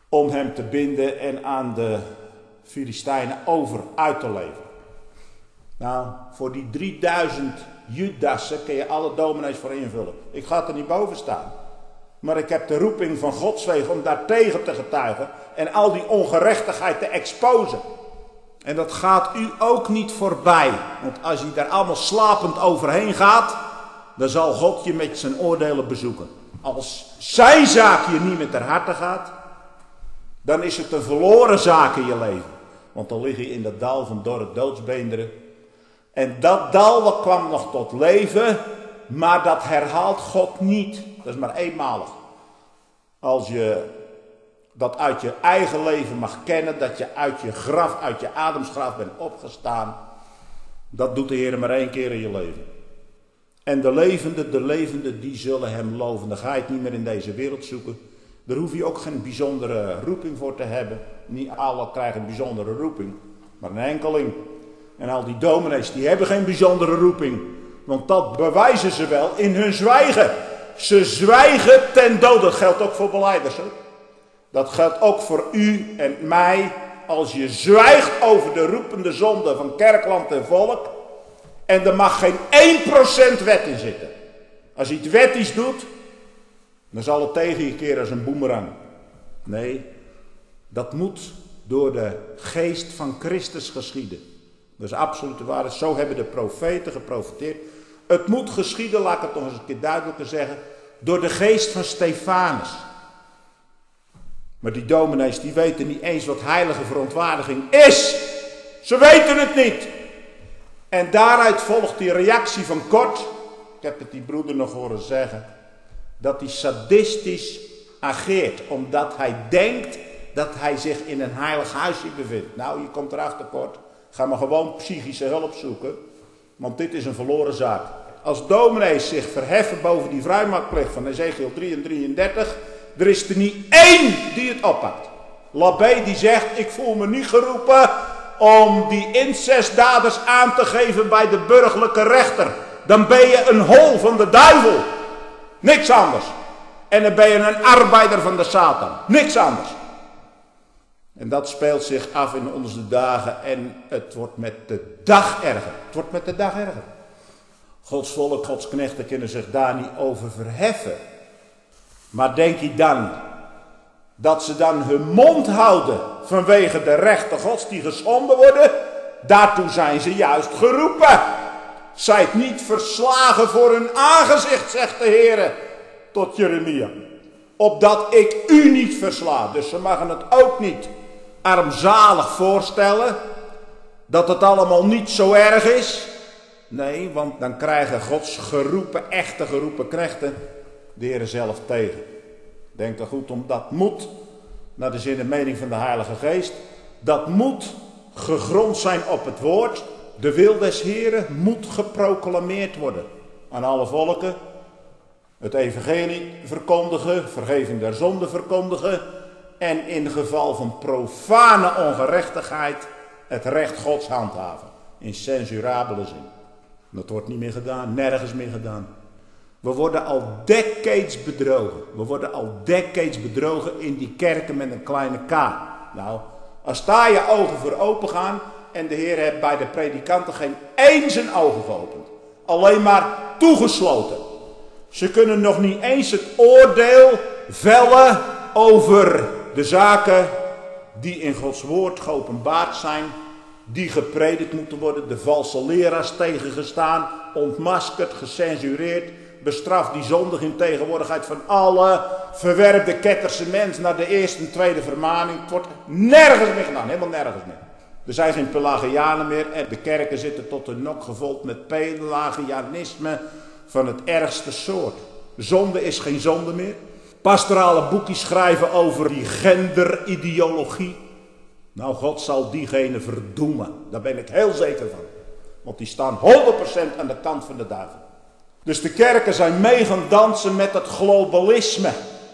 om hem te binden en aan de Filistijnen over uit te leveren. Nou, voor die 3000 Judassen kun je alle dominees voor invullen. Ik ga er niet boven staan. Maar ik heb de roeping van Gods wegen om daar tegen te getuigen en al die ongerechtigheid te exposen. En dat gaat u ook niet voorbij. Want als je daar allemaal slapend overheen gaat, dan zal God je met zijn oordelen bezoeken. Als zijn zaak je niet met ter harte gaat, dan is het een verloren zaak in je leven. Want dan lig je in dat dal van dorre doodsbeenderen. En dat dal dat kwam nog tot leven, maar dat herhaalt God niet. Dat is maar eenmalig. Als je dat uit je eigen leven mag kennen, dat je uit je graf, uit je ademsgraf bent opgestaan, dat doet de Heer maar 1 keer in je leven. En de levenden, die zullen hem loven. Dan ga je het niet meer in deze wereld zoeken. Daar hoef je ook geen bijzondere roeping voor te hebben. Niet alle krijgen een bijzondere roeping, maar een enkeling. En al die dominees, die hebben geen bijzondere roeping. Want dat bewijzen ze wel in hun zwijgen. Ze zwijgen ten dood. Dat geldt ook voor belijders. Hè? Dat geldt ook voor u en mij. Als je zwijgt over de roepende zonde van kerkland en volk. En er mag geen 1% wet in zitten. Als je het wettisch doet, dan zal het tegen je keren als een boemerang. Nee, dat moet door de geest van Christus geschieden. Dat is absolute waarheid. Zo hebben de profeten geprofeteerd. Het moet geschieden, laat ik het nog eens een keer duidelijker zeggen, door de geest van Stefanus. Maar die dominees, die weten niet eens wat heilige verontwaardiging is. Ze weten het niet. En daaruit volgt die reactie van Kort. Ik heb het die broeder nog horen zeggen. Dat hij sadistisch ageert. Omdat hij denkt dat hij zich in een heilig huisje bevindt. Nou, je komt erachter, Kort. Ga maar gewoon psychische hulp zoeken. Want dit is een verloren zaak. Als dominees zich verheffen boven die vrijmaakplicht van Ezekiel 3 en 33. Er is er niet één die het oppakt. Labbé die zegt, ik voel me niet geroepen om die incestdaders aan te geven bij de burgerlijke rechter. Dan ben je een hol van de duivel. Niks anders. En dan ben je een arbeider van de Satan. Niks anders. En dat speelt zich af in onze dagen en het wordt met de dag erger. Het wordt met de dag erger. Gods volk, Gods knechten kunnen zich daar niet over verheffen. Maar denk je dan dat ze dan hun mond houden vanwege de rechten Gods die geschonden worden? Daartoe zijn ze juist geroepen. Zijt niet verslagen voor hun aangezicht, zegt de Heer tot Jeremia. Opdat ik u niet versla. Dus ze mogen het ook niet armzalig voorstellen. Dat het allemaal niet zo erg is. Nee, want dan krijgen Gods geroepen, echte geroepen knechten de Heer zelf tegen. Denk er goed om, dat moet, naar de zin en mening van de Heilige Geest, dat moet gegrond zijn op het woord. De wil des Heren moet geproclameerd worden aan alle volken. Het evangelie verkondigen, vergeving der zonde verkondigen. En in geval van profane ongerechtigheid het recht Gods handhaven. In censurabele zin. Dat wordt niet meer gedaan, nergens meer gedaan. We worden al decades bedrogen. We worden al decades bedrogen in die kerken met een kleine K. Nou, als daar je ogen voor open gaan en de Heer heeft bij de predikanten geen één zijn ogen geopend. Alleen maar toegesloten. Ze kunnen nog niet eens het oordeel vellen over de zaken die in Gods woord geopenbaard zijn. Die gepredikt moeten worden, de valse leraars tegengestaan, ontmaskerd, gecensureerd. Bestraft die zondig in tegenwoordigheid van alle. Verwerp de ketterse mens naar de eerste en tweede vermaning. Het wordt nergens meer gedaan, helemaal nergens meer. Er zijn geen Pelagianen meer en de kerken zitten tot de nok gevuld met Pelagianisme van het ergste soort. Zonde is geen zonde meer. Pastorale boekjes schrijven over die genderideologie. Nou, God zal diegene verdoemen. Daar ben ik heel zeker van. Want die staan 100% aan de kant van de duivel. Dus de kerken zijn mee gaan dansen met het globalisme.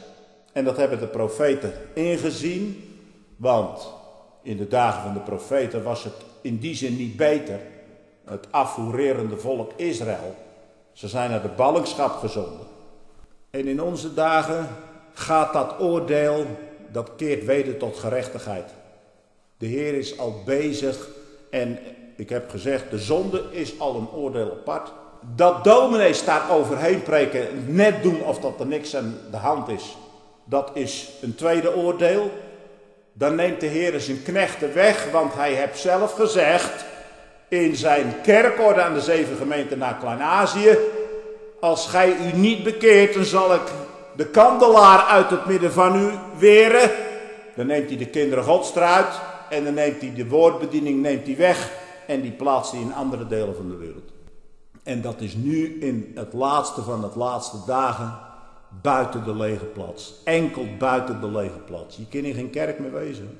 En dat hebben de profeten ingezien. Want in de dagen van de profeten was het in die zin niet beter. Het afhoererende volk Israël. Ze zijn naar de ballingschap gezonden. En in onze dagen gaat dat oordeel dat keert weder tot gerechtigheid. De Heer is al bezig en ik heb gezegd, de zonde is al een oordeel apart. Dat dominees daar overheen preken, net doen of dat er niks aan de hand is, dat is een tweede oordeel. Dan neemt de Heer zijn knechten weg, want hij heeft zelf gezegd in zijn kerkorde aan de 7 gemeenten naar Klein-Azië: als gij u niet bekeert, dan zal ik de kandelaar uit het midden van u weren. Dan neemt hij de kinderen Gods eruit en dan neemt hij de woordbediening weg en die plaatst hij in andere delen van de wereld. En dat is nu in het laatste van het laatste dagen buiten de lege plaats. Enkel buiten de lege plaats. Je kunt in geen kerk meer wezen.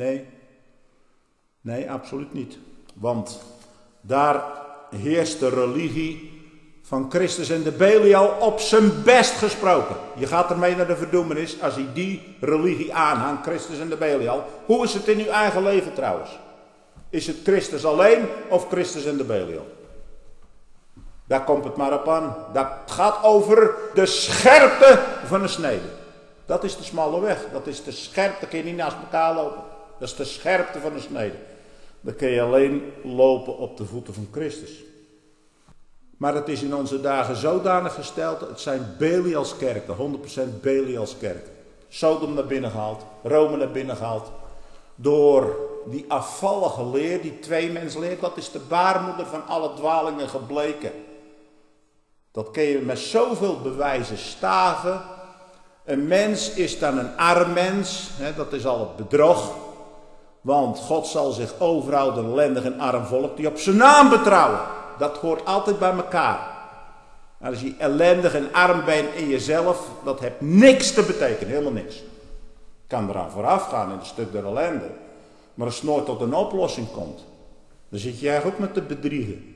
Nee, absoluut niet. Want daar heerst de religie van Christus en de Belial op zijn best gesproken. Je gaat ermee naar de verdoemenis als je die religie aanhangt, Christus en de Belial. Hoe is het in uw eigen leven trouwens? Is het Christus alleen of Christus en de Belial? Daar komt het maar op aan. Dat gaat over de scherpte van een snede. Dat is de smalle weg. Dat is de scherpte. Dan kun je niet naast elkaar lopen. Dat is de scherpte van een snede. Dan kun je alleen lopen op de voeten van Christus. Maar het is in onze dagen zodanig gesteld. Het zijn Belialskerken. 100% Belialskerken. Sodom naar binnen gehaald. Rome naar binnen gehaald. Door die afvallige leer, die tweemensleer. Dat is de baarmoeder van alle dwalingen gebleken. Dat kun je met zoveel bewijzen staven. Een mens is dan een arm mens. Dat is al het bedrog. Want God zal zich overhouden een ellendig en arm volk die op zijn naam betrouwen. Dat hoort altijd bij elkaar. Als je ellendig en arm bent in jezelf, dat heeft niks te betekenen. Helemaal niks. Kan eraan vooraf gaan in een stuk der ellende. Maar als het nooit tot een oplossing komt, dan zit je eigenlijk ook met te bedriegen.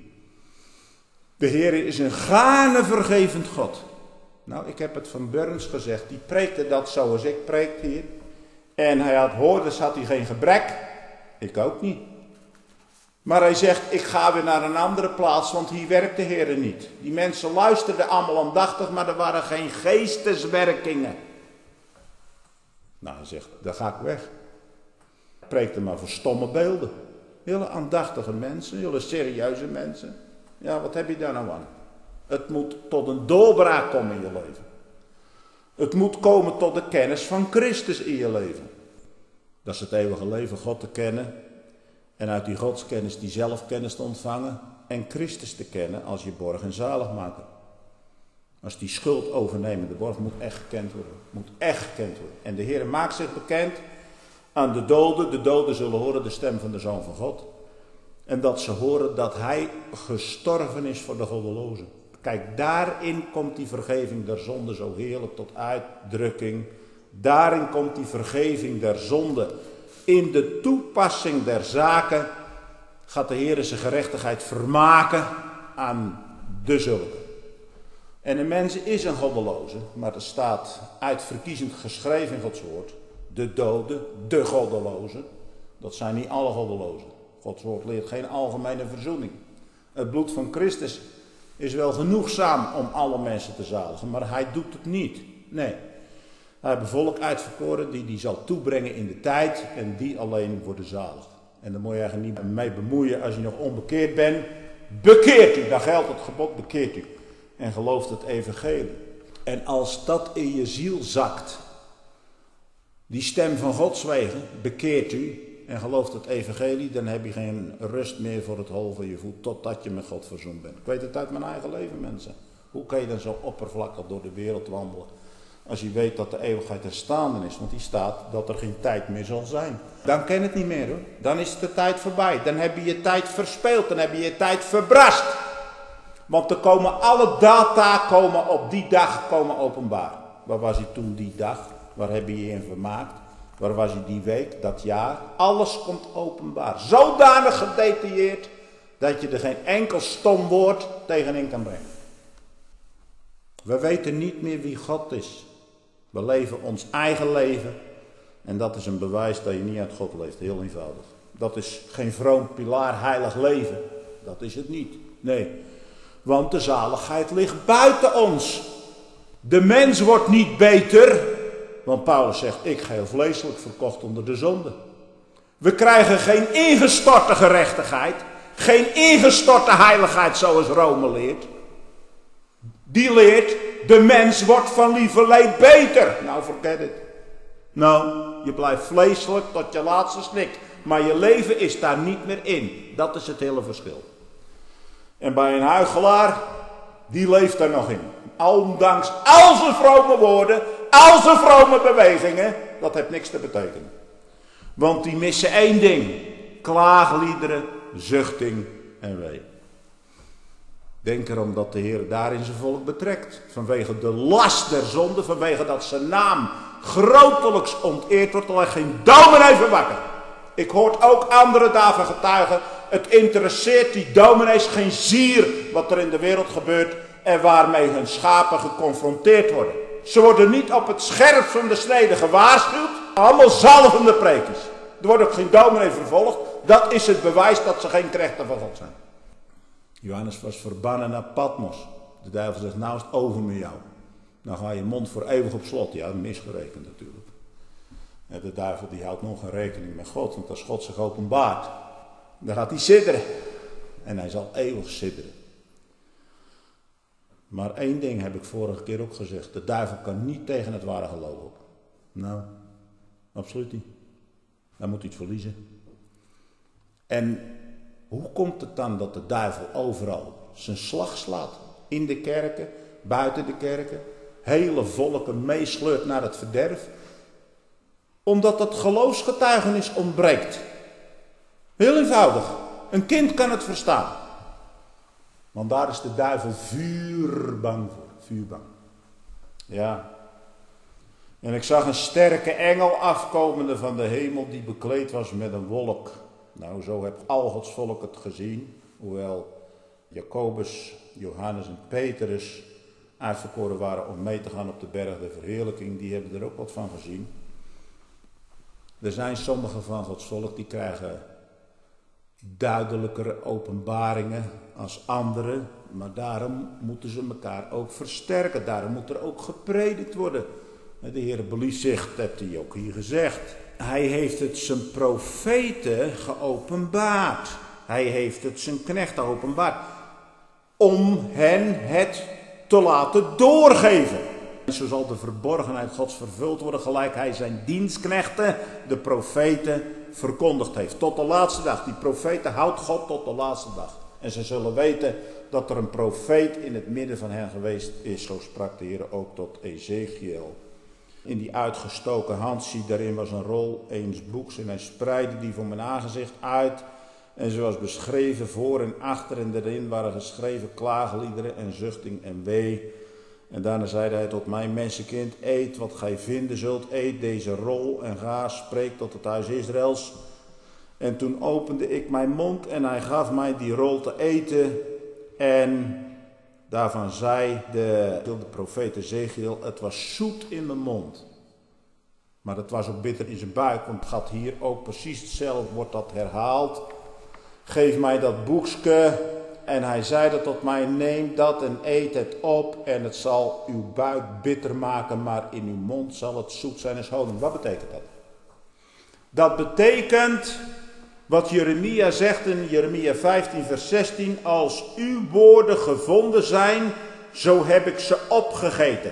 De Heer is een gaarne vergevend God. Nou, ik heb het van Burns gezegd. Die preekte dat zoals ik preek hier. En hij had hoorders, had hij geen gebrek. Ik ook niet. Maar hij zegt, ik ga weer naar een andere plaats, want hier werkt de Heer niet. Die mensen luisterden allemaal aandachtig, maar er waren geen geesteswerkingen. Nou, hij zegt, daar ga ik weg. Preekte maar voor stomme beelden. Hele aandachtige mensen, hele serieuze mensen. Ja, wat heb je daar nou aan? Het moet tot een doorbraak komen in je leven. Het moet komen tot de kennis van Christus in je leven. Dat is het eeuwige leven, God te kennen. En uit die godskennis die zelfkennis te ontvangen. En Christus te kennen als je borg en zaligmaker. Als die schuld overnemende borg moet echt gekend worden. Moet echt gekend worden. En de Heer maakt zich bekend aan de doden. De doden zullen horen de stem van de Zoon van God. En dat ze horen dat hij gestorven is voor de goddelozen. Kijk, daarin komt die vergeving der zonde zo heerlijk tot uitdrukking. Daarin komt die vergeving der zonde. In de toepassing der zaken gaat de Heer zijn gerechtigheid vermaken aan de zulken. En een mens is een goddeloze, maar er staat uitverkiezend geschreven in Gods woord. De doden, de goddelozen. Dat zijn niet alle goddelozen. Gods woord leert geen algemene verzoening. Het bloed van Christus is wel genoegzaam om alle mensen te zaligen, maar hij doet het niet. Nee. Hij heeft een volk uitverkoren die zal toebrengen in de tijd en die alleen worden zalig. En daar moet je eigenlijk niet mee bemoeien als je nog onbekeerd bent. Bekeert u, dan geldt het gebod, bekeert u. En gelooft het evangelie. En als dat in je ziel zakt, die stem van Gods wegen, bekeert u en gelooft het evangelie, dan heb je geen rust meer voor het hol van je voet, totdat je met God verzoend bent. Ik weet het uit mijn eigen leven, mensen. Hoe kan je dan zo oppervlakkig door de wereld wandelen? Als je weet dat de eeuwigheid er staande is, want die staat dat er geen tijd meer zal zijn. Dan ken het niet meer hoor. Dan is de tijd voorbij. Dan heb je je tijd verspeeld. Dan heb je je tijd verbrast. Want er komen alle data op die dag openbaar. Waar was je toen die dag? Waar heb je je in vermaakt? Waar was je die week, dat jaar? Alles komt openbaar. Zodanig gedetailleerd dat je er geen enkel stom woord tegenin kan brengen. We weten niet meer wie God is. We leven ons eigen leven. En dat is een bewijs dat je niet uit God leeft. Heel eenvoudig. Dat is geen vroom, pilaar, heilig leven. Dat is het niet. Nee. Want de zaligheid ligt buiten ons. De mens wordt niet beter. Want Paulus zegt, ik geheel vleeselijk verkocht onder de zonde. We krijgen geen ingestorte gerechtigheid, geen ingestorte heiligheid zoals Rome leert. Die leert, de mens wordt van lieverlee beter. Nou, forget it. Nou, je blijft vleeselijk tot je laatste snik. Maar je leven is daar niet meer in. Dat is het hele verschil. En bij een huichelaar, die leeft daar nog in. Ondanks al zijn vrome woorden, al zijn vrome bewegingen, dat heeft niks te betekenen. Want die missen één ding. Klaagliederen, zuchting en wee. Denk erom dat de Heer daarin zijn volk betrekt. Vanwege de last der zonde, vanwege dat zijn naam grotelijks onteerd wordt. Alleen geen dominee verwakker. Ik hoor ook anderen daarvan getuigen. Het interesseert die dominees geen zier wat er in de wereld gebeurt en waarmee hun schapen geconfronteerd worden. Ze worden niet op het scherpst van de snede gewaarschuwd. Allemaal zalvende preekjes. Er wordt ook geen dominee vervolgd. Dat is het bewijs dat ze geen knechten van God zijn. Johannes was verbannen naar Patmos. De duivel zegt, nou is het over met jou. Dan ga je mond voor eeuwig op slot. Ja, misgerekend natuurlijk. En de duivel die houdt nog geen rekening met God. Want als God zich openbaart, dan gaat hij sidderen. En hij zal eeuwig sidderen. Maar één ding heb ik vorige keer ook gezegd. De duivel kan niet tegen het ware geloof op. Nou, absoluut niet. Hij moet iets verliezen. En hoe komt het dan dat de duivel overal zijn slag slaat? In de kerken, buiten de kerken. Hele volken meesleurt naar het verderf. Omdat het geloofsgetuigenis ontbreekt. Heel eenvoudig. Een kind kan het verstaan. Want daar is de duivel vuurbang voor. Vuurbang. Ja. En ik zag een sterke engel afkomende van de hemel die bekleed was met een wolk. Nou, zo heb al Gods volk het gezien. Hoewel Jacobus, Johannes en Petrus uitverkoren waren om mee te gaan op de berg der verheerlijking. Die hebben er ook wat van gezien. Er zijn sommige van Gods volk die krijgen duidelijkere openbaringen als anderen. Maar daarom moeten ze elkaar ook versterken. Daarom moet er ook gepredikt worden. De Heer belieft zich, dat heeft hij ook hier gezegd. Hij heeft het zijn profeten geopenbaard. Hij heeft het zijn knechten geopenbaard. Om hen het te laten doorgeven. Zo zal de verborgenheid Gods vervuld worden, gelijk hij zijn dienstknechten, de profeten, verkondigd heeft. Tot de laatste dag. Die profeten houdt God tot de laatste dag. En ze zullen weten dat er een profeet in het midden van hen geweest is. Zo sprak de Heer ook tot Ezekiel. In die uitgestoken hand, zie daarin was een rol eens boeks en hij spreidde die voor mijn aangezicht uit. En ze was beschreven voor en achter en daarin waren geschreven klaagliederen en zuchting en wee. En daarna zeide hij tot mij, mensenkind, eet wat gij vinden zult, eet deze rol en ga, spreek tot het huis Israëls. En toen opende ik mijn mond en hij gaf mij die rol te eten. En daarvan zei de profeet Ezekiel, het was zoet in mijn mond. Maar het was ook bitter in zijn buik, want het gaat hier ook precies hetzelfde, wordt dat herhaald. Geef mij dat boekske. En hij zeide tot mij, neem dat en eet het op en het zal uw buik bitter maken, maar in uw mond zal het zoet zijn als honing. Wat betekent dat? Dat betekent wat Jeremia zegt in Jeremia 15 vers 16, als uw woorden gevonden zijn, zo heb ik ze opgegeten.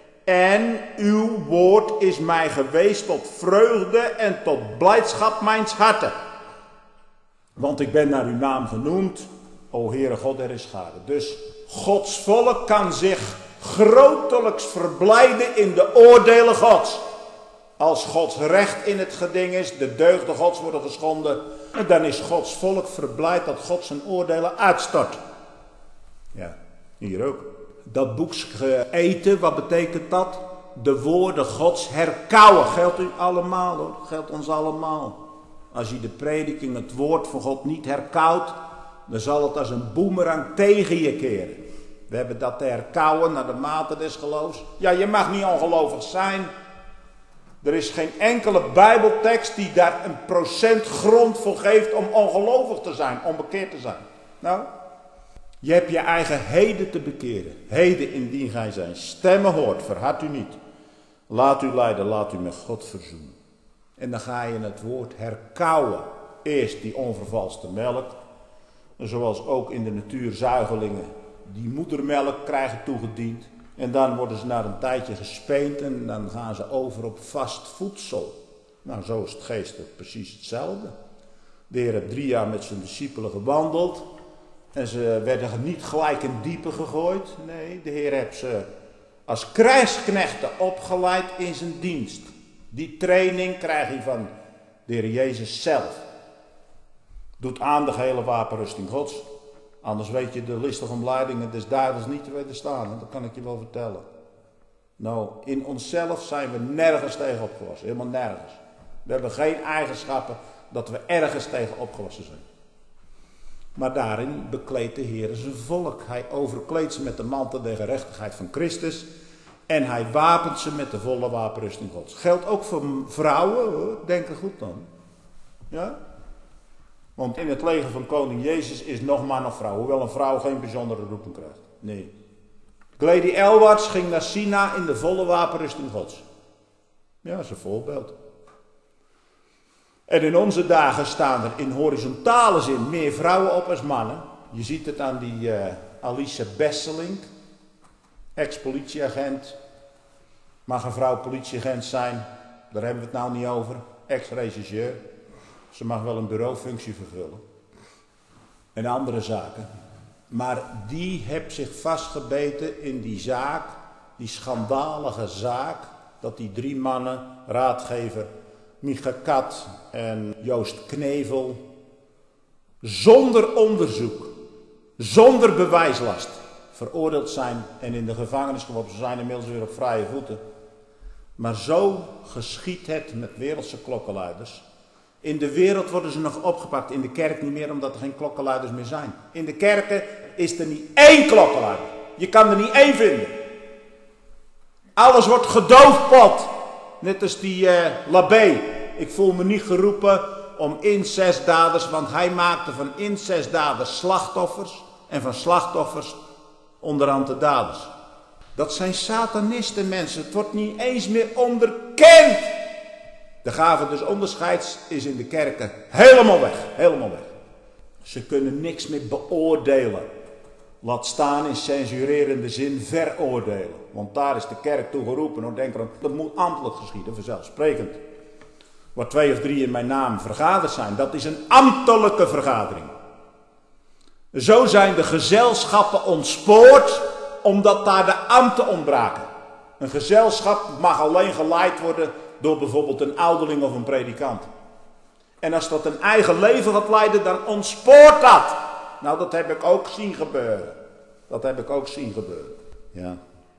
En uw woord is mij geweest tot vreugde en tot blijdschap mijns harten. Want ik ben naar uw naam genoemd, o Heere God der scharen. Dus Gods volk kan zich grotelijks verblijden in de oordelen Gods. Als Gods recht in het geding is, de deugden Gods worden geschonden, dan is Gods volk verblijd dat God zijn oordelen uitstort. Ja, hier ook. Dat boekje eten, wat betekent dat? De woorden Gods herkauwen. Geldt u allemaal hoor, geldt ons allemaal. Als je de prediking, het woord van God niet herkauwt, dan zal het als een boemerang tegen je keren. We hebben dat te herkauwen naar de mate des geloofs. Ja, je mag niet ongelovig zijn. Er is geen enkele bijbeltekst die daar een procent grond voor geeft om ongelovig te zijn, onbekeerd te zijn. Nou, je hebt je eigen heden te bekeren. Heden indien gij zijn stemmen hoort, verhard u niet. Laat u leiden, laat u met God verzoenen. En dan ga je het woord herkauwen. Eerst die onvervalste melk. Zoals ook in de natuur zuigelingen die moedermelk krijgen toegediend. En dan worden ze na een tijdje gespeend en dan gaan ze over op vast voedsel. Nou, zo is het geestelijk precies hetzelfde. De Heer heeft 3 jaar met zijn discipelen gewandeld. En ze werden niet gelijk in diepe gegooid. Nee, de Heer heeft ze als krijgsknechten opgeleid in zijn dienst. Die training krijg je van de Heer Jezus zelf. Doet aan de gehele wapenrusting Gods. Anders weet je de listige omleidingen des duivels niet te wederstaan. Dat kan ik je wel vertellen. Nou, in onszelf zijn we nergens tegen opgewassen. Helemaal nergens. We hebben geen eigenschappen dat we ergens tegen opgewassen zijn. Maar daarin bekleedt de Heer zijn volk. Hij overkleedt ze met de mantel der gerechtigheid van Christus. En hij wapent ze met de volle wapenrusting Gods. Geldt ook voor vrouwen, hoor. Denk er goed aan. Ja? Want in het leger van koning Jezus is nog man of vrouw. Hoewel een vrouw geen bijzondere roeping krijgt. Nee. Lady Elwards ging naar China in de volle wapenrusting Gods. Ja, dat is een voorbeeld. En in onze dagen staan er in horizontale zin meer vrouwen op als mannen. Je ziet het aan die Alice Besselink. Ex-politieagent. Mag een vrouw politieagent zijn? Daar hebben we het nou niet over. Ex-regisseur. Ze mag wel een bureaufunctie vervullen. En andere zaken. Maar die heeft zich vastgebeten in die zaak. Die schandalige zaak. Dat die 3 mannen, raadgever Micha Kat en Joost Knevel, zonder onderzoek, zonder bewijslast, veroordeeld zijn en in de gevangenis geworpen. Ze zijn inmiddels weer op vrije voeten. Maar zo geschiet het met wereldse klokkenluiders. In de wereld worden ze nog opgepakt, in de kerk niet meer, omdat er geen klokkenluiders meer zijn. In de kerken is er niet 1 klokkenluider. Je kan er niet 1 vinden. Alles wordt gedoofpot. Net als die Labé. Ik voel me niet geroepen om incestdaders, want hij maakte van incestdaders slachtoffers en van slachtoffers onderhand de daders. Dat zijn satanisten, mensen. Het wordt niet eens meer onderkend. De gave des onderscheids is in de kerken helemaal weg. Helemaal weg. Ze kunnen niks meer beoordelen. Laat staan in censurerende zin veroordelen. Want daar is de kerk toe geroepen. Denk erom, dat moet ambtelijk geschieden, vanzelfsprekend. Waar 2 of 3 in mijn naam vergaderd zijn, dat is een ambtelijke vergadering. Zo zijn de gezelschappen ontspoord, omdat daar de ambten ontbraken. Een gezelschap mag alleen geleid worden door bijvoorbeeld een ouderling of een predikant. En als dat een eigen leven gaat leiden, dan ontspoort dat. Nou, dat heb ik ook zien gebeuren. Dat heb ik ook zien gebeuren. Ja.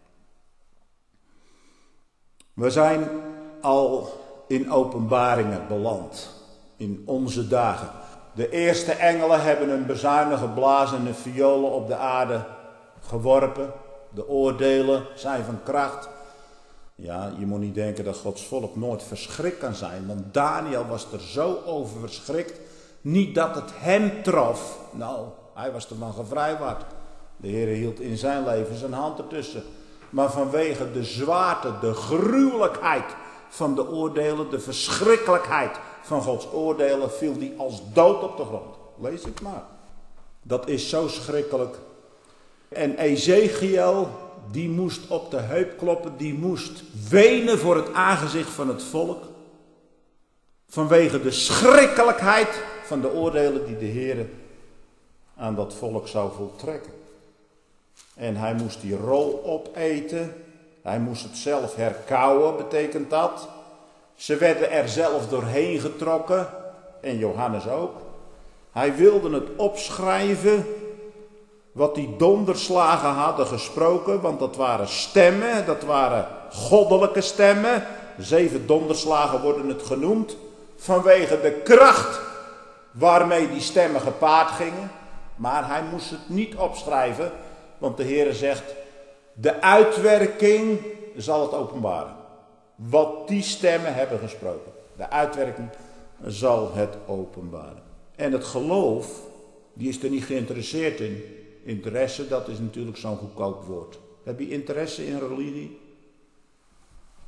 We zijn al in openbaringen beland. In onze dagen. De eerste engelen hebben een bezuinen geblazen en een violen op de aarde geworpen. De oordelen zijn van kracht. Ja, je moet niet denken dat Gods volk nooit verschrikt kan zijn. Want Daniel was er zo over verschrikt. Niet dat het hem trof. Nou, hij was ervan gevrijwaard. De Heer hield in zijn leven zijn hand ertussen. Maar vanwege de zwaarte, de gruwelijkheid van de oordelen, de verschrikkelijkheid van Gods oordelen, viel die als dood op de grond. Lees het maar. Dat is zo schrikkelijk. En Ezekiel, die moest op de heup kloppen, die moest wenen voor het aangezicht van het volk. Vanwege de schrikkelijkheid van de oordelen die de Heer aan dat volk zou voltrekken. En hij moest die rol opeten. Hij moest het zelf herkauwen, betekent dat. Ze werden er zelf doorheen getrokken. En Johannes ook. Hij wilde het opschrijven. Wat die donderslagen hadden gesproken. Want dat waren stemmen. Dat waren goddelijke stemmen. 7 donderslagen worden het genoemd. Vanwege de kracht waarmee die stemmen gepaard gingen. Maar hij moest het niet opschrijven. Want de Heere zegt, de uitwerking zal het openbaren. Wat die stemmen hebben gesproken. De uitwerking zal het openbaren. En het geloof, die is er niet geïnteresseerd in. Interesse, dat is natuurlijk zo'n goedkoop woord. Heb je interesse in religie?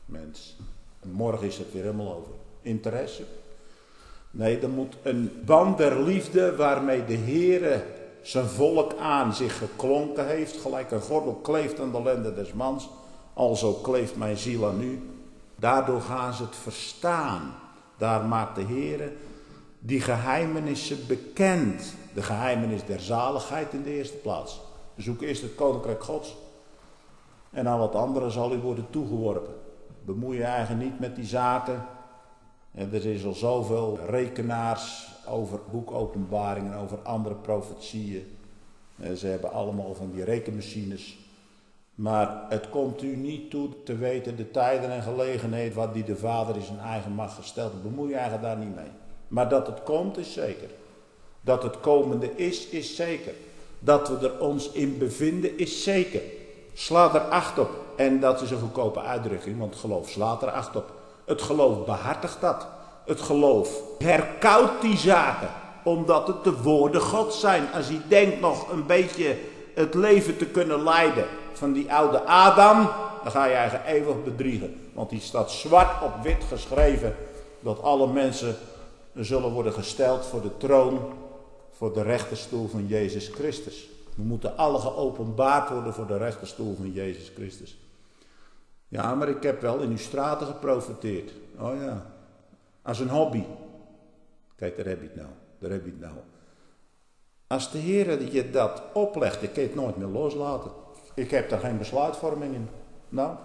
Mens, morgen is het weer helemaal over. Interesse? Nee, er moet een band der liefde waarmee de Heere zijn volk aan zich geklonken heeft. Gelijk een gordel kleeft aan de lenden des mans. Alzo kleeft mijn ziel aan u. Daardoor gaan ze het verstaan. Daar maakt de Heere die geheimenissen bekend. De geheimenis der zaligheid in de eerste plaats. Zoek eerst het koninkrijk Gods. En al wat andere zal u worden toegeworpen. Bemoei je eigen niet met die zaken. En er is al zoveel rekenaars over boek Openbaring en over andere profetieën. Ze hebben allemaal van die rekenmachines. Maar het komt u niet toe te weten de tijden en gelegenheid wat die de Vader in zijn eigen macht gesteld heeft. Bemoei je eigen daar niet mee. Maar dat het komt is zeker. Dat het komende is zeker. Dat we er ons in bevinden is zeker. Sla er acht op. En dat is een goedkope uitdrukking, want het geloof slaat er acht op. Het geloof behartigt dat. Het geloof herkoudt die zaken. Omdat het de woorden Gods zijn. Als je denkt nog een beetje het leven te kunnen leiden van die oude Adam, dan ga je eigen eeuwig bedriegen. Want die staat zwart op wit geschreven dat alle mensen zullen worden gesteld voor de troon, voor de rechterstoel van Jezus Christus. We moeten alle geopenbaard worden voor de rechterstoel van Jezus Christus. Ja, maar ik heb wel in uw straten geprofeteerd. Oh ja, als een hobby. Kijk, daar heb je het nou. Als de Heer je dat oplegt, ik kan het nooit meer loslaten. Ik heb daar geen besluitvorming in. Nou,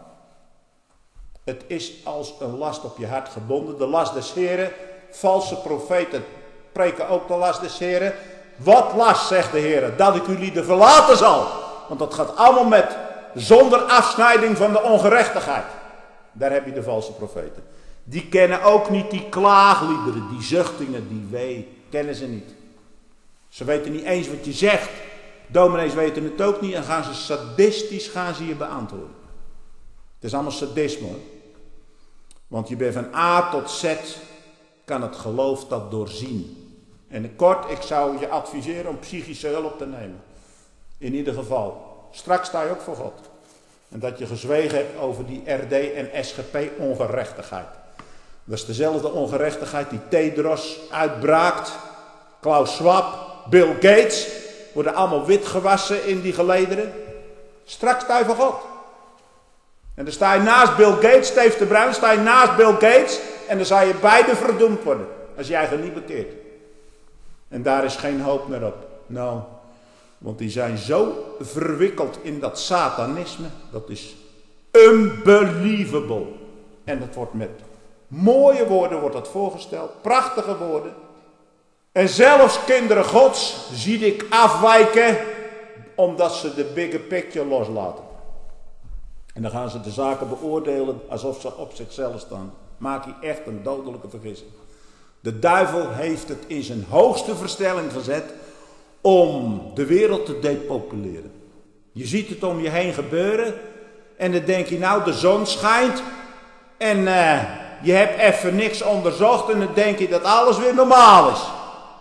het is als een last op je hart gebonden. De last des Heren. Valse profeten preken ook de last des Heren. Wat last, zegt de Heer, dat ik jullie verlaten zal. Want dat gaat allemaal met zonder afsnijding van de ongerechtigheid. Daar heb je de valse profeten. Die kennen ook niet die klaagliederen, die zuchtingen, die wee. Kennen ze niet. Ze weten niet eens wat je zegt. Dominees weten het ook niet en gaan ze sadistisch je beantwoorden. Het is allemaal sadisme. Hoor. Want je bent van A tot Z, kan het geloof dat doorzien. En kort, ik zou je adviseren om psychische hulp te nemen. In ieder geval. Straks sta je ook voor God. En dat je gezwegen hebt over die RD en SGP ongerechtigheid. Dat is dezelfde ongerechtigheid die Tedros uitbraakt. Klaus Schwab, Bill Gates. Worden allemaal wit gewassen in die gelederen. Straks sta je voor God. En dan sta je naast Bill Gates, Steve de Bruin, sta je naast Bill Gates. En dan zal je beide verdoemd worden. Als je eigen niet bekeert. En daar is geen hoop meer op. Nou, want die zijn zo verwikkeld in dat satanisme. Dat is unbelievable. En dat wordt met mooie woorden wordt dat voorgesteld. Prachtige woorden. En zelfs kinderen Gods zie ik afwijken. Omdat ze de bigger picture loslaten. En dan gaan ze de zaken beoordelen alsof ze op zichzelf staan. Maak je echt een dodelijke vergissing. De duivel heeft het in zijn hoogste verstelling gezet om de wereld te depopuleren. Je ziet het om je heen gebeuren en dan denk je nou de zon schijnt en je hebt even niks onderzocht en dan denk je dat alles weer normaal is.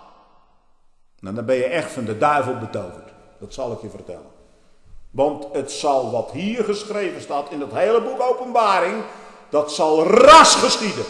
Nou, dan ben je echt van de duivel betoverd. Dat zal ik je vertellen. Want het zal wat hier geschreven staat in het hele boek Openbaring, dat zal ras geschieden.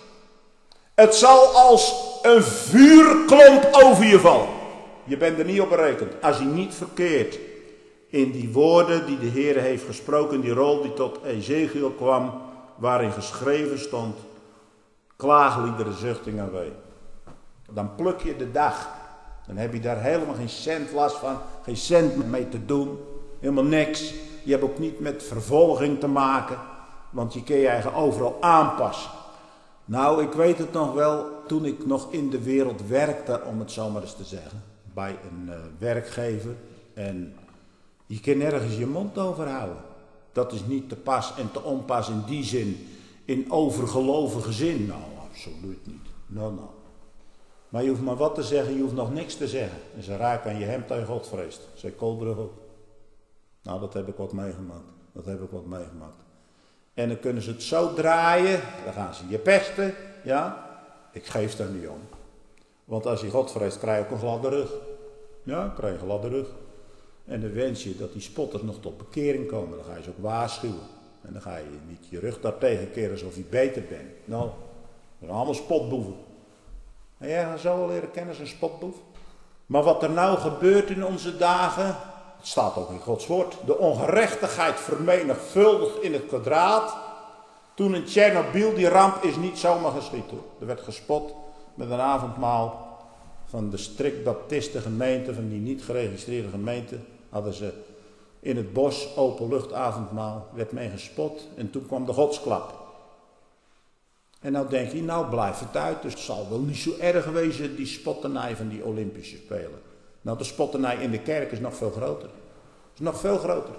Het zal als een vuurklomp over je vallen. Je bent er niet op berekend. Als je niet verkeert in die woorden die de Heer heeft gesproken. Die rol die tot Ezekiel kwam. Waarin geschreven stond. Klaagliederen, zuchting en wee. Dan pluk je de dag. Dan heb je daar helemaal geen cent last van. Geen cent mee te doen. Helemaal niks. Je hebt ook niet met vervolging te maken. Want je kan je eigen overal aanpassen. Nou, ik weet het nog wel, toen ik nog in de wereld werkte, om het zo maar eens te zeggen, bij een werkgever. En je kan nergens je mond over houden. Dat is niet te pas en te onpas in die zin, in overgelovige zin. Nou, absoluut niet. Nou. Maar je hoeft maar wat te zeggen, je hoeft nog niks te zeggen. En ze raken aan je hemd dat je God vreest. Zei Kolbrug ook. Nou, dat heb ik wat meegemaakt. En dan kunnen ze het zo draaien, dan gaan ze je pesten, ja. Ik geef daar niet om. Want als je God vreest, krijg je ook een gladde rug. Ja, krijg je een gladde rug. En dan wens je dat die spotters nog tot bekering komen, dan ga je ze ook waarschuwen. En dan ga je niet je rug daartegen keren alsof je beter bent. Nou, dat zijn allemaal spotboeven. En jij gaat zo wel leren kennen als een spotboef. Maar wat er nou gebeurt in onze dagen, het staat ook in Gods woord. De ongerechtigheid vermenigvuldigt in het kwadraat. Toen in Tsjernobyl, die ramp is niet zomaar geschied hoor. Er werd gespot met een avondmaal van de strikt baptiste gemeente, van die niet geregistreerde gemeente. Hadden ze in het bos openluchtavondmaal, werd mee gespot en toen kwam de godsklap. En nou denk je, nou blijft het uit, dus het zal wel niet zo erg wezen, die spotternij van die Olympische Spelen. Nou, de spotternij in de kerk is nog veel groter. Is nog veel groter.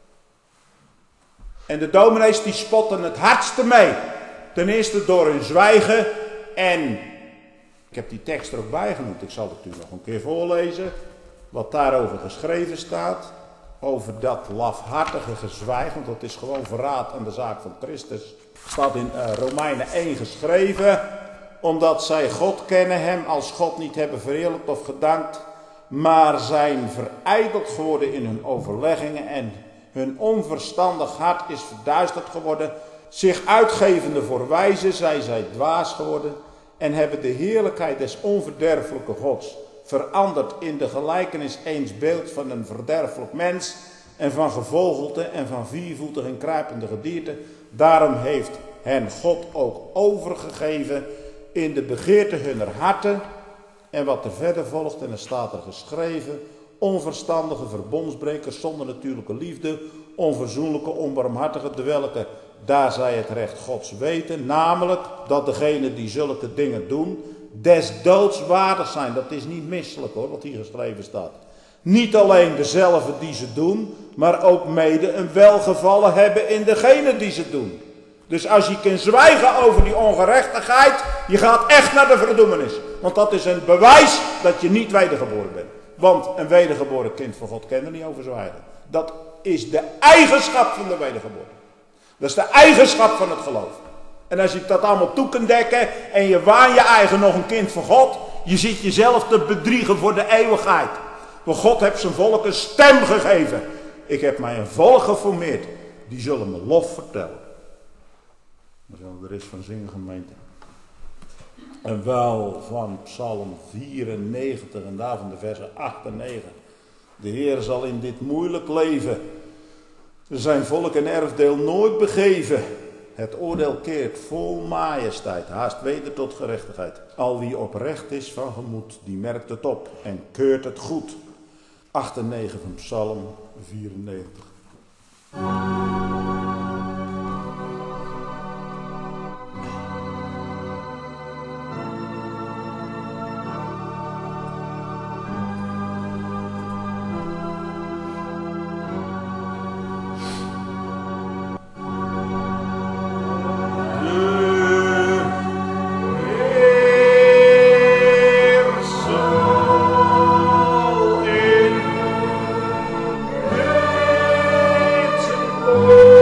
En de dominees die spotten het hardste mee. Ten eerste door hun zwijgen en ik heb die tekst er ook bij genoemd. Ik zal het u nog een keer voorlezen. Wat daarover geschreven staat. Over dat lafhartige gezwijg. Want dat is gewoon verraad aan de zaak van Christus. Staat in Romeinen 1 geschreven. Omdat zij God kennen, hem als God niet hebben verheerlijkt of gedankt. Maar zijn verijdeld geworden in hun overleggingen. En hun onverstandig hart is verduisterd geworden. Zich uitgevende voor wijze, zij dwaas geworden. En hebben de heerlijkheid des onverderfelijke Gods veranderd in de gelijkenis eens beeld van een verderfelijk mens en van gevogelte en van viervoetig en kruipende gedierte. Daarom heeft hen God ook overgegeven in de begeerte hunner harten. En wat er verder volgt, en er staat er geschreven, onverstandige verbondsbrekers zonder natuurlijke liefde, onverzoenlijke, onbarmhartige, de welke, daar zij het recht Gods weten, namelijk dat degenen die zulke dingen doen, des doods waardig zijn. Dat is niet misselijk hoor, wat hier geschreven staat. Niet alleen dezelfde die ze doen, maar ook mede een welgevallen hebben in degene die ze doen. Dus als je kunt zwijgen over die ongerechtigheid, je gaat echt naar de verdoemenis. Want dat is een bewijs dat je niet wedergeboren bent. Want een wedergeboren kind van God kan er niet over zwijgen. Dat is de eigenschap van de wedergeboren. Dat is de eigenschap van het geloof. En als je dat allemaal toe kunt dekken en je waan je eigen nog een kind van God, je zit jezelf te bedriegen voor de eeuwigheid. Want God heeft zijn volk een stem gegeven. Ik heb mij een volk geformeerd. Die zullen me lof vertellen. Daar zullen we er eens van zingen, gemeente. En wel van Psalm 94 en daarvan de versen 8 en 9. De Heer zal in dit moeilijk leven zijn volk en erfdeel nooit begeven. Het oordeel keert vol majesteit, haast weder tot gerechtigheid. Al wie oprecht is van gemoed, die merkt het op en keurt het goed. 8 en 9 van Psalm 94. Oh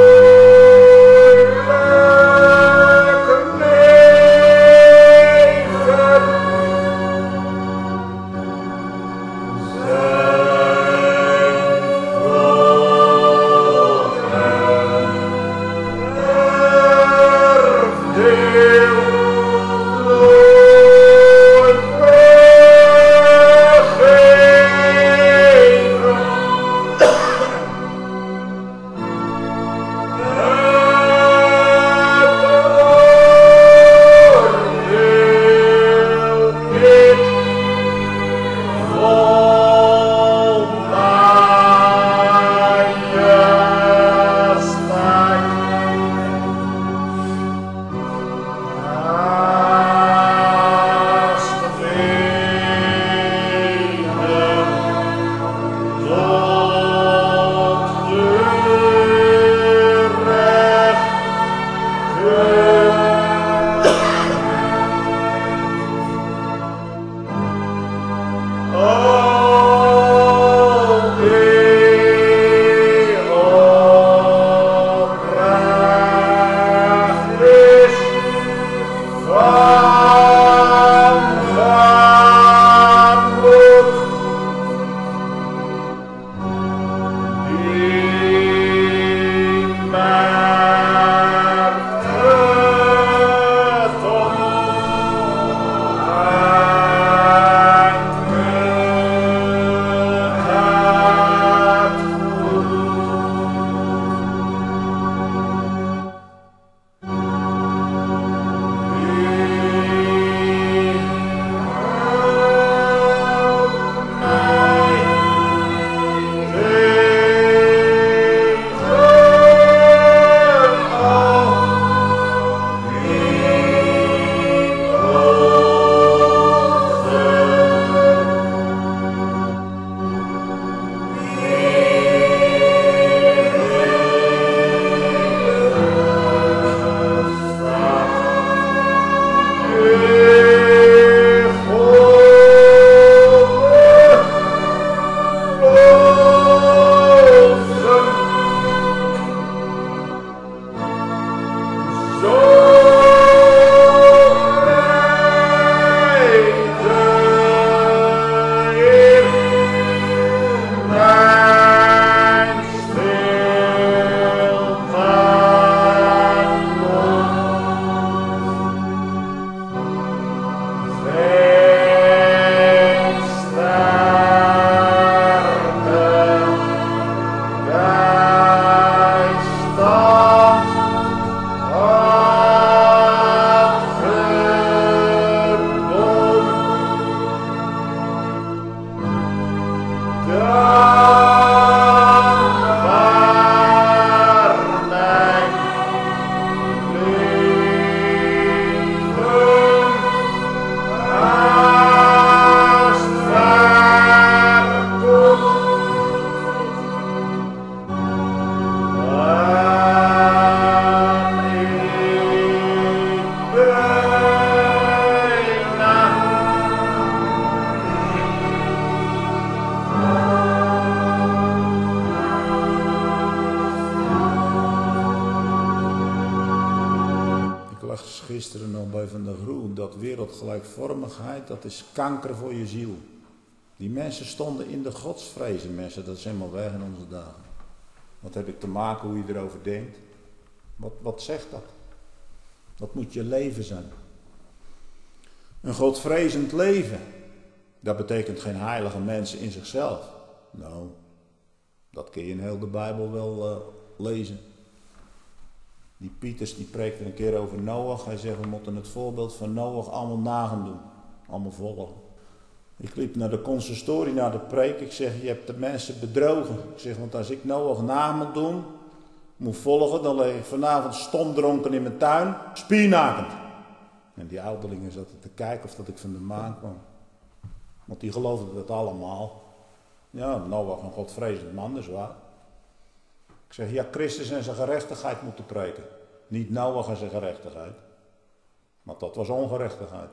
Gisteren nog bij Van der Groen, dat wereldgelijkvormigheid, dat is kanker voor je ziel. Die mensen stonden in de godsvrezen, mensen, dat is helemaal weg in onze dagen. Wat heb ik te maken hoe je erover denkt? Wat zegt dat? Dat moet je leven zijn. Een godvrezend leven, dat betekent geen heilige mensen in zichzelf. Nou, dat kun je in heel de Bijbel wel lezen. Die Pieters die preekte een keer over Noach. Hij zegt, we moeten het voorbeeld van Noach allemaal nagaan doen. Allemaal volgen. Ik liep naar de consistorie, naar de preek. Ik zeg, je hebt de mensen bedrogen. Ik zeg, want als ik Noach na moet doen, moet volgen, dan lig ik vanavond stomdronken in mijn tuin, spiernakend. En die ouderlingen zaten te kijken of dat ik van de maan kwam. Want die geloofden dat allemaal. Ja, Noach een godvrezend man, dat is waar. Ik zeg, ja, Christus en zijn gerechtigheid moeten preken. Niet Noach en zijn gerechtigheid. Want dat was ongerechtigheid.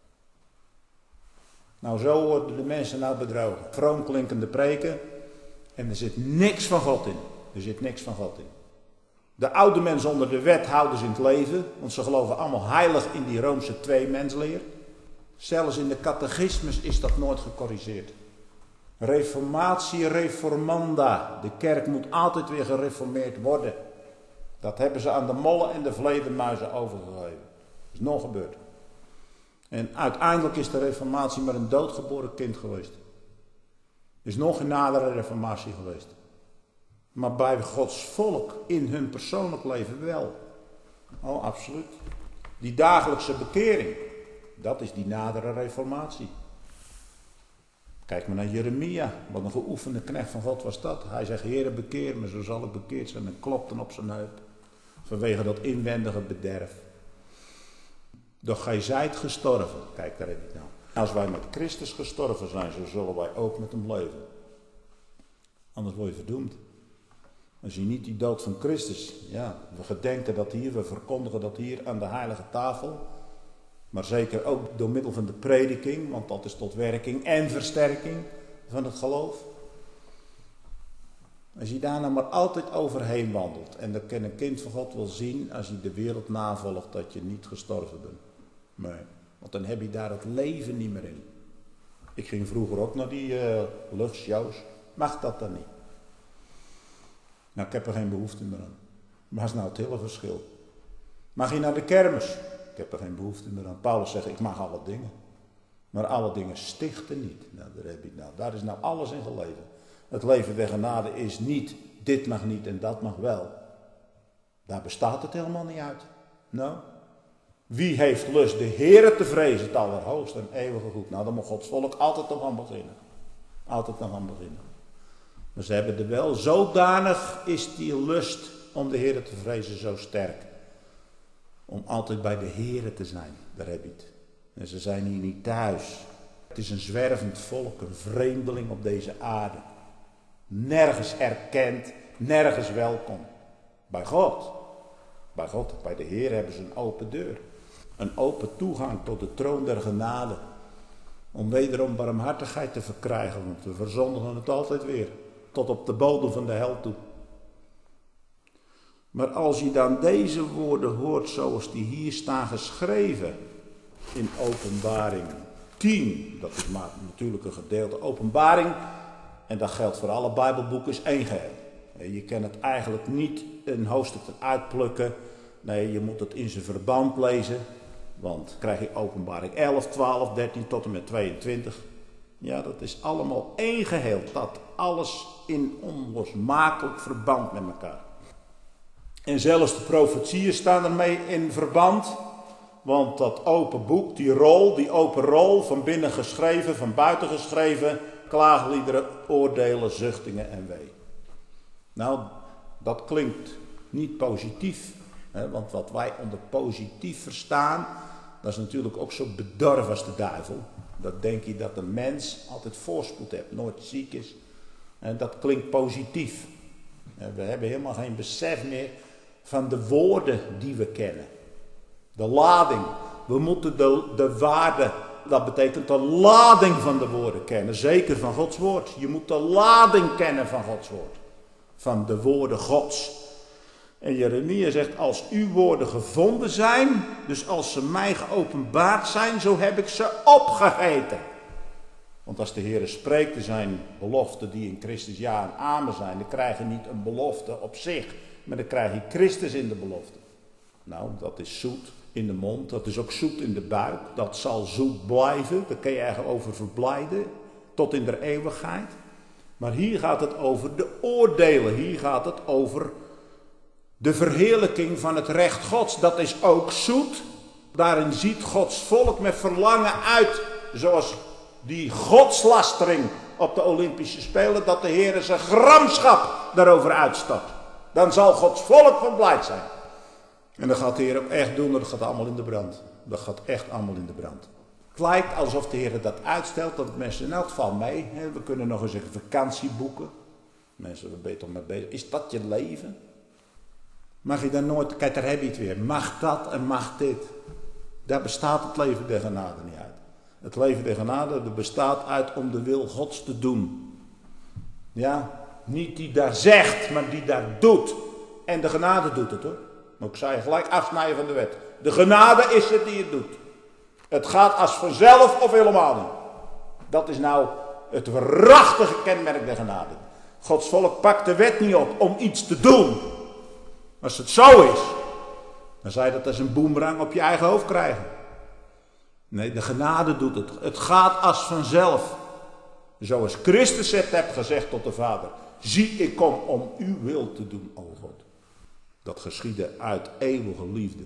Nou, zo worden de mensen nou bedrogen. Vroom klinkende preken. En er zit niks van God in. Er zit niks van God in. De oude mensen onder de wet houden ze in het leven. Want ze geloven allemaal heilig in die Roomse tweemensleer. Zelfs in de catechismus is dat nooit gecorrigeerd. Reformatie, reformanda. De kerk moet altijd weer gereformeerd worden. Dat hebben ze aan de mollen en de vleermuizen overgegeven. Dat is nog gebeurd. En uiteindelijk is de reformatie maar een doodgeboren kind geweest. Er is nog geen nadere reformatie geweest. Maar bij Gods volk in hun persoonlijk leven wel. Oh, absoluut. Die dagelijkse bekering. Dat is die nadere reformatie. Kijk maar naar Jeremia. Wat een geoefende knecht van God was dat. Hij zegt, Heere, bekeer me, zo zal ik bekeerd zijn. En klopte op zijn heup. Vanwege dat inwendige bederf. Doch gij zijt gestorven. Kijk, daar heb je het nou. Als wij met Christus gestorven zijn, zo zullen wij ook met hem leven. Anders word je verdoemd. Als je niet die dood van Christus, ja, we gedenken dat hier, we verkondigen dat hier aan de heilige tafel. Maar zeker ook door middel van de prediking, want dat is tot werking en versterking van het geloof. Als je daar nou maar altijd overheen wandelt, en dat kan een kind van God wel zien als je de wereld navolgt dat je niet gestorven bent. Nee, want dan heb je daar het leven niet meer in. Ik ging vroeger ook naar die luchtshows. Mag dat dan niet? Nou, ik heb er geen behoefte meer aan. Maar dat is nou het hele verschil. Mag je naar de kermis? Ik heb er geen behoefte meer aan. Paulus zegt, ik mag alle dingen. Maar alle dingen stichten niet. Nou, daar heb je het nou. Daar is nou alles in gelegen. Het leven der genade is niet, dit mag niet en dat mag wel. Daar bestaat het helemaal niet uit. Nou, wie heeft lust de Heere te vrezen, het allerhoogste en eeuwige goed? Nou, dan moet Gods volk altijd nog aan beginnen. Altijd nog aan beginnen. Maar ze hebben er wel, zodanig is die lust om de Heere te vrezen zo sterk. Om altijd bij de Heere te zijn, daar heb je het. En ze zijn hier niet thuis. Het is een zwervend volk, een vreemdeling op deze aarde. Nergens erkend, nergens welkom. Bij God. Bij God, bij de Heer hebben ze een open deur. Een open toegang tot de troon der genade. Om wederom barmhartigheid te verkrijgen, want we verzondigen het altijd weer. Tot op de bodem van de hel toe. Maar als je dan deze woorden hoort zoals die hier staan geschreven. In Openbaring 10. Dat is maar natuurlijk een gedeelte. Openbaring, en dat geldt voor alle Bijbelboeken, is één geheel. Je kan het eigenlijk niet een hoofdstuk eruit plukken. Nee, je moet het in zijn verband lezen. Want krijg je Openbaring 11, 12, 13 tot en met 22. Ja, dat is allemaal één geheel. Dat alles in onlosmakelijk verband met elkaar. En zelfs de profetieën staan ermee in verband. Want dat open boek, die open rol, van binnen geschreven, van buiten geschreven, klaagliederen, oordelen, zuchtingen en wee. Nou, dat klinkt niet positief. Hè, want wat wij onder positief verstaan, dat is natuurlijk ook zo bedorven als de duivel. Dat denk je dat een mens altijd voorspoed heeft, nooit ziek is. En dat klinkt positief. We hebben helemaal geen besef meer van de woorden die we kennen. De lading. We moeten de waarde, dat betekent de lading van de woorden kennen. Zeker van Gods woord. Je moet de lading kennen van Gods woord. Van de woorden Gods. En Jeremia zegt, als uw woorden gevonden zijn, dus als ze mij geopenbaard zijn, zo heb ik ze opgegeten. Want als de Heer spreekt, er zijn beloften die in Christus ja en amen zijn. Dan krijg je niet een belofte op zich, maar dan krijg je Christus in de belofte. Nou, dat is zoet in de mond, dat is ook zoet in de buik. Dat zal zoet blijven, daar kun je eigenlijk over verblijden, tot in de eeuwigheid. Maar hier gaat het over de oordelen, hier gaat het over de verheerlijking van het recht Gods. Dat is ook zoet. Daarin ziet Gods volk met verlangen uit, zoals die godslastering op de Olympische Spelen, dat de Heer zijn gramschap daarover uitstort. Dan zal Gods volk van blijd zijn. En dat gaat de Heer ook echt doen, dat gaat allemaal in de brand. Dat gaat echt allemaal in de brand. Het lijkt alsof de Heer dat uitstelt, dat mensen, nou het valt mee, we kunnen nog eens een vakantie boeken. Mensen, waar ben je toch mee bezig? Is dat je leven? Mag je dan nooit, kijk daar heb je het weer, mag dat en mag dit. Daar bestaat het leven der genade niet uit. Het leven der genade bestaat uit om de wil Gods te doen. Ja, niet die daar zegt, maar die daar doet. En de genade doet het hoor. Maar ik zei je gelijk afsnijden van de wet. De genade is het die het doet. Het gaat als vanzelf of helemaal niet. Dat is nou het waarachtige kenmerk der genade. Gods volk pakt de wet niet op om iets te doen. Als het zo is, dan zou je dat als een boemerang op je eigen hoofd krijgen. Nee, de genade doet het. Het gaat als vanzelf. Zoals Christus het hebt gezegd tot de Vader. Zie, ik kom om uw wil te doen, o God. Dat geschiedde uit eeuwige liefde.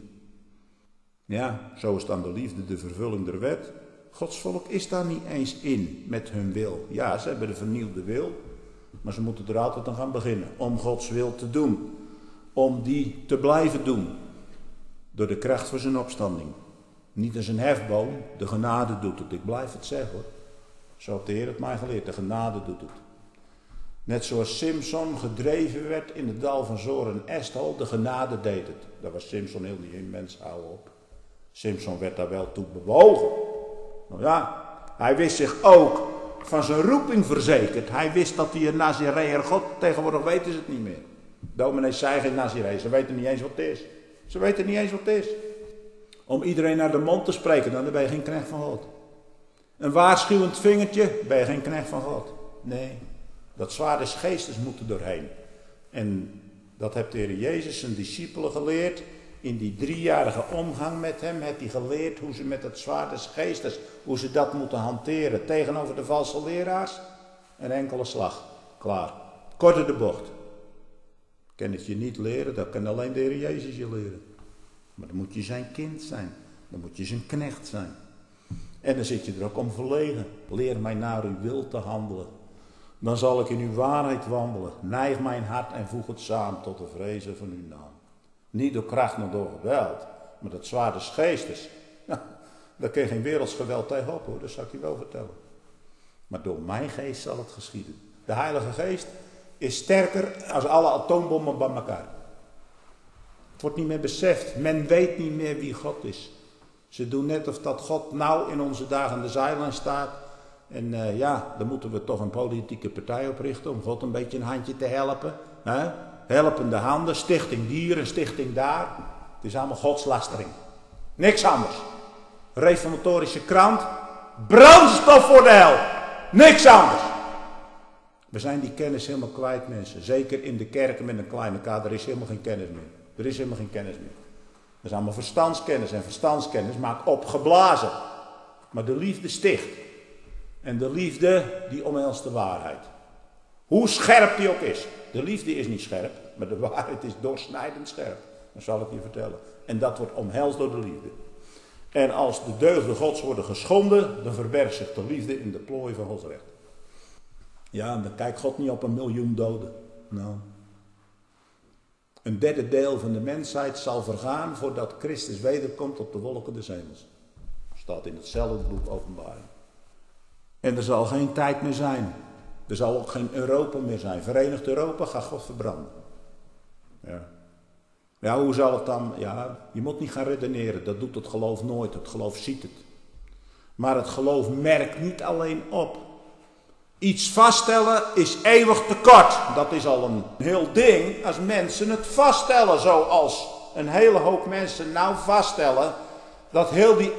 Ja, zo is dan de liefde de vervulling der wet. Gods volk is daar niet eens in met hun wil. Ja, ze hebben de vernieuwde wil. Maar ze moeten er altijd aan gaan beginnen. Om Gods wil te doen. Om die te blijven doen. Door de kracht van zijn opstanding. Niet als een hefboom. De genade doet het. Ik blijf het zeggen hoor. Zo heeft de Heer het mij geleerd. De genade doet het. Net zoals Simson gedreven werd in het dal van Zor en Esthol. De genade deed het. Daar was Simson heel niet in. Mens, hou op. Simson werd daar wel toe bewogen. Nou ja, hij wist zich ook van zijn roeping verzekerd. Hij wist dat hij een Nazireër God, tegenwoordig weten ze het niet meer. Dominees zijn geen Nazireër, ze weten niet eens wat het is. Ze weten niet eens wat het is. Om iedereen naar de mond te spreken, dan ben je geen knecht van God. Een waarschuwend vingertje, ben je geen knecht van God. Nee, dat zwaard des geestes moet er doorheen. En dat heeft de Heer Jezus zijn discipelen geleerd. In die 3-jarige omgang met hem heeft hij geleerd hoe ze met het zwaard des geestes, hoe ze dat moeten hanteren tegenover de valse leraars. Een enkele slag, klaar. Korte de bocht. Kan het je niet leren, dat kan alleen de Heer Jezus je leren. Maar dan moet je zijn kind zijn, dan moet je zijn knecht zijn. En dan zit je er ook om verlegen. Leer mij naar uw wil te handelen. Dan zal ik in uw waarheid wandelen. Neig mijn hart en voeg het samen tot de vrezen van uw naam. Niet door kracht, nog door geweld. Maar dat zwaard des geestes. Nou, daar kun je geen werelds geweld tegenop hoor. Dat zal ik je wel vertellen. Maar door mijn geest zal het geschieden. De Heilige Geest is sterker als alle atoombommen bij elkaar. Het wordt niet meer beseft. Men weet niet meer wie God is. Ze doen net of dat God nou in onze dagen aan de zijlijn staat. En ja, dan moeten we toch een politieke partij oprichten om God een beetje een handje te helpen. Hè? Helpende handen, stichting hier en stichting daar. Het is allemaal godslastering. Niks anders. Reformatorische krant. Brandstof voor de hel. Niks anders. We zijn die kennis helemaal kwijt mensen. Zeker in de kerken met een kleine K. Er is helemaal geen kennis meer. Er is helemaal geen kennis meer. Dat is allemaal verstandskennis. En verstandskennis maakt opgeblazen. Maar de liefde sticht. En de liefde die omhelst de waarheid. Hoe scherp die ook is. De liefde is niet scherp, maar de waarheid is doorsnijdend scherp. Dat zal ik je vertellen. En dat wordt omhelst door de liefde. En als de deugden Gods worden geschonden, dan verbergt zich de liefde in de plooi van Gods recht. Ja, dan kijkt God niet op 1 miljoen doden. Nou. Een derde deel van de mensheid zal vergaan voordat Christus wederkomt op de wolken des hemels. Staat in hetzelfde boek Openbaring. En er zal geen tijd meer zijn. Er zal ook geen Europa meer zijn. Verenigd Europa gaat God verbranden. Ja. Ja, hoe zal het dan? Ja, je moet niet gaan redeneren. Dat doet het geloof nooit. Het geloof ziet het. Maar het geloof merkt niet alleen op. Iets vaststellen is eeuwig te kort. Dat is al een heel ding als mensen het vaststellen. Zoals een hele hoop mensen nou vaststellen dat heel die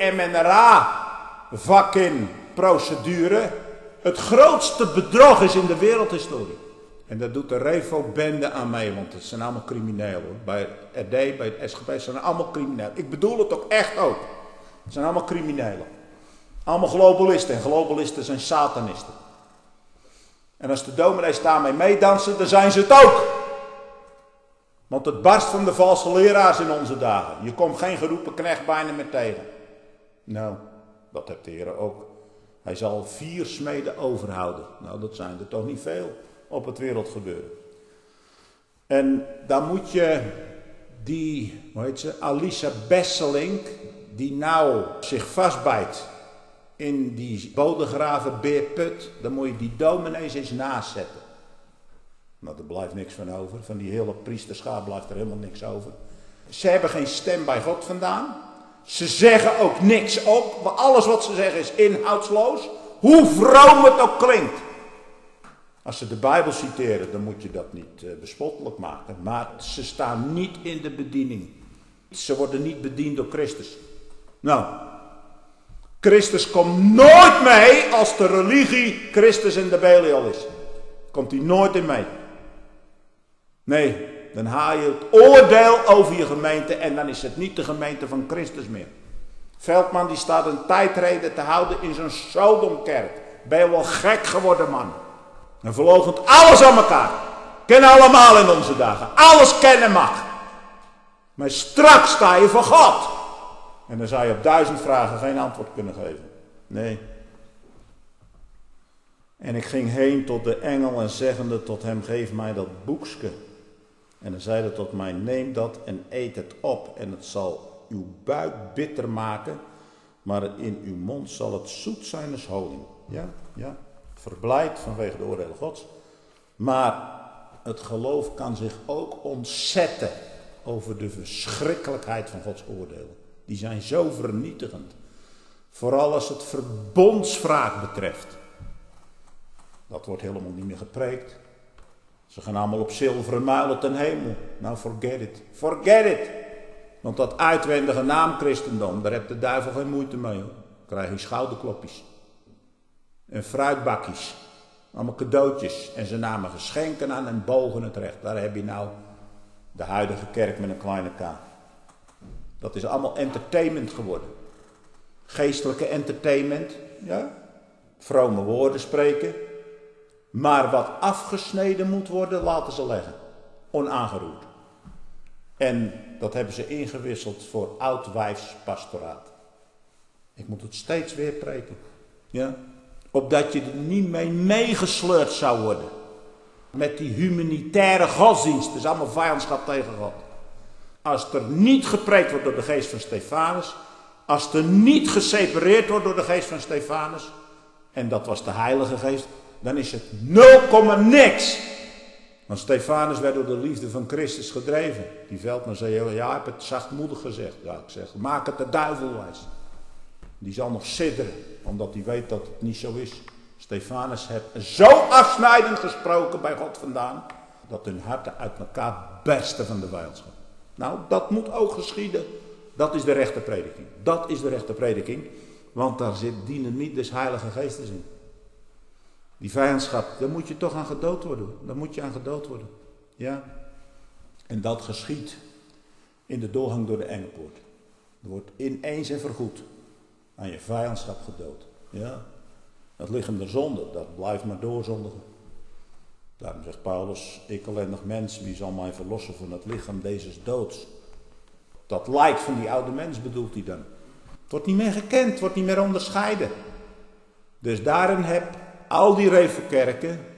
MNRA-vakkenprocedure het grootste bedrog is in de wereldhistorie. En dat doet de Revo-bende aan mee, want het zijn allemaal criminelen hoor. Bij het RD, bij het SGP zijn allemaal criminelen. Ik bedoel het ook echt ook. Het zijn allemaal criminelen. Allemaal globalisten en globalisten zijn satanisten. En als de dominees daarmee meedansen, dan zijn ze het ook. Want het barst van de valse leraars in onze dagen. Je komt geen geroepen knecht bijna meer tegen. Nou, dat hebt de Heer ook. Hij zal 4 smeden overhouden. Nou, dat zijn er toch niet veel op het wereldgebeuren. En dan moet je die, hoe heet ze, Alisa Besselink, die nou zich vastbijt in die bodegraven beerput, dan moet je die dominees eens naast zetten. Nou, er blijft niks van over. Van die hele priesterschaar blijft er helemaal niks over. Ze hebben geen stem bij God vandaan. Ze zeggen ook niks op. Alles wat ze zeggen is inhoudsloos. Hoe vroom het ook klinkt. Als ze de Bijbel citeren, dan moet je dat niet bespottelijk maken. Maar ze staan niet in de bediening. Ze worden niet bediend door Christus. Nou, Christus komt nooit mee als de religie Christus en de Belial is. Komt hij nooit in mee. Nee, dan haal je het oordeel over je gemeente en dan is het niet de gemeente van Christus meer. Veldman die staat een tijdreden te houden in zo'n Sodomkerk. Ben je wel gek geworden, man? En verloochent alles aan elkaar. Kennen allemaal in onze dagen. Alles kennen mag. Maar straks sta je voor God. En dan zou je op 1000 vragen geen antwoord kunnen geven. Nee. En ik ging heen tot de engel en zeggende tot hem, geef mij dat boekske. En hij zeide tot mij, neem dat en eet het op. En het zal uw buik bitter maken, maar in uw mond zal het zoet zijn als honing. Ja, verblijd vanwege de oordelen Gods. Maar het geloof kan zich ook ontzetten over de verschrikkelijkheid van Gods oordelen. Die zijn zo vernietigend. Vooral als het verbondswraak betreft. Dat wordt helemaal niet meer gepreekt. Ze gaan allemaal op zilveren muilen ten hemel. Nou, forget it. Forget it. Want dat uitwendige naamchristendom, daar heeft de duivel geen moeite mee. Hoor. Dan krijg je schouderklopjes. En fruitbakjes. Allemaal cadeautjes. En ze namen geschenken aan en bogen het recht. Daar heb je nou de huidige kerk met een kleine k. Dat is allemaal entertainment geworden. Geestelijke entertainment. Ja. Vrome woorden spreken. Maar wat afgesneden moet worden, laten ze leggen. Onaangeroerd. En dat hebben ze ingewisseld voor oud-wijfspastoraat. Ik moet het steeds weer preken. Ja? Opdat je er niet mee meegesleurd zou worden. Met die humanitaire godsdienst. Het is allemaal vijandschap tegen God. Als er niet gepreekt wordt door de geest van Stefanus. Als er niet gesepareerd wordt door de geest van Stefanus. En dat was de Heilige Geest. Dan is het 0, niks. Want Stefanus werd door de liefde van Christus gedreven. Die veldman zei, ja, ik heb het zachtmoedig gezegd. Ja, ik zeg, maak het de duivel wijs. Die zal nog sidderen, omdat hij weet dat het niet zo is. Stefanus heeft zo afsnijdend gesproken bij God vandaan, dat hun harten uit elkaar bersten van de vijandschap. Nou, dat moet ook geschieden. Dat is de rechte prediking. Dat is de rechte prediking. Want daar zit dynamiet des Heilige Geestes in. Die vijandschap, daar moet je toch aan gedood worden. Daar moet je aan gedood worden. Ja. En dat geschiet in de doorgang door de engelpoort. Er wordt ineens en vergoed aan je vijandschap gedood. Ja. Het lichaam der zonde, dat blijft maar doorzondigen. Daarom zegt Paulus, ik ellendig mens, wie zal mij verlossen van het lichaam deze doods? Dat lijk van die oude mens bedoelt hij dan. Het wordt niet meer gekend, het wordt niet meer onderscheiden. Dus daarin heb al die revelkerken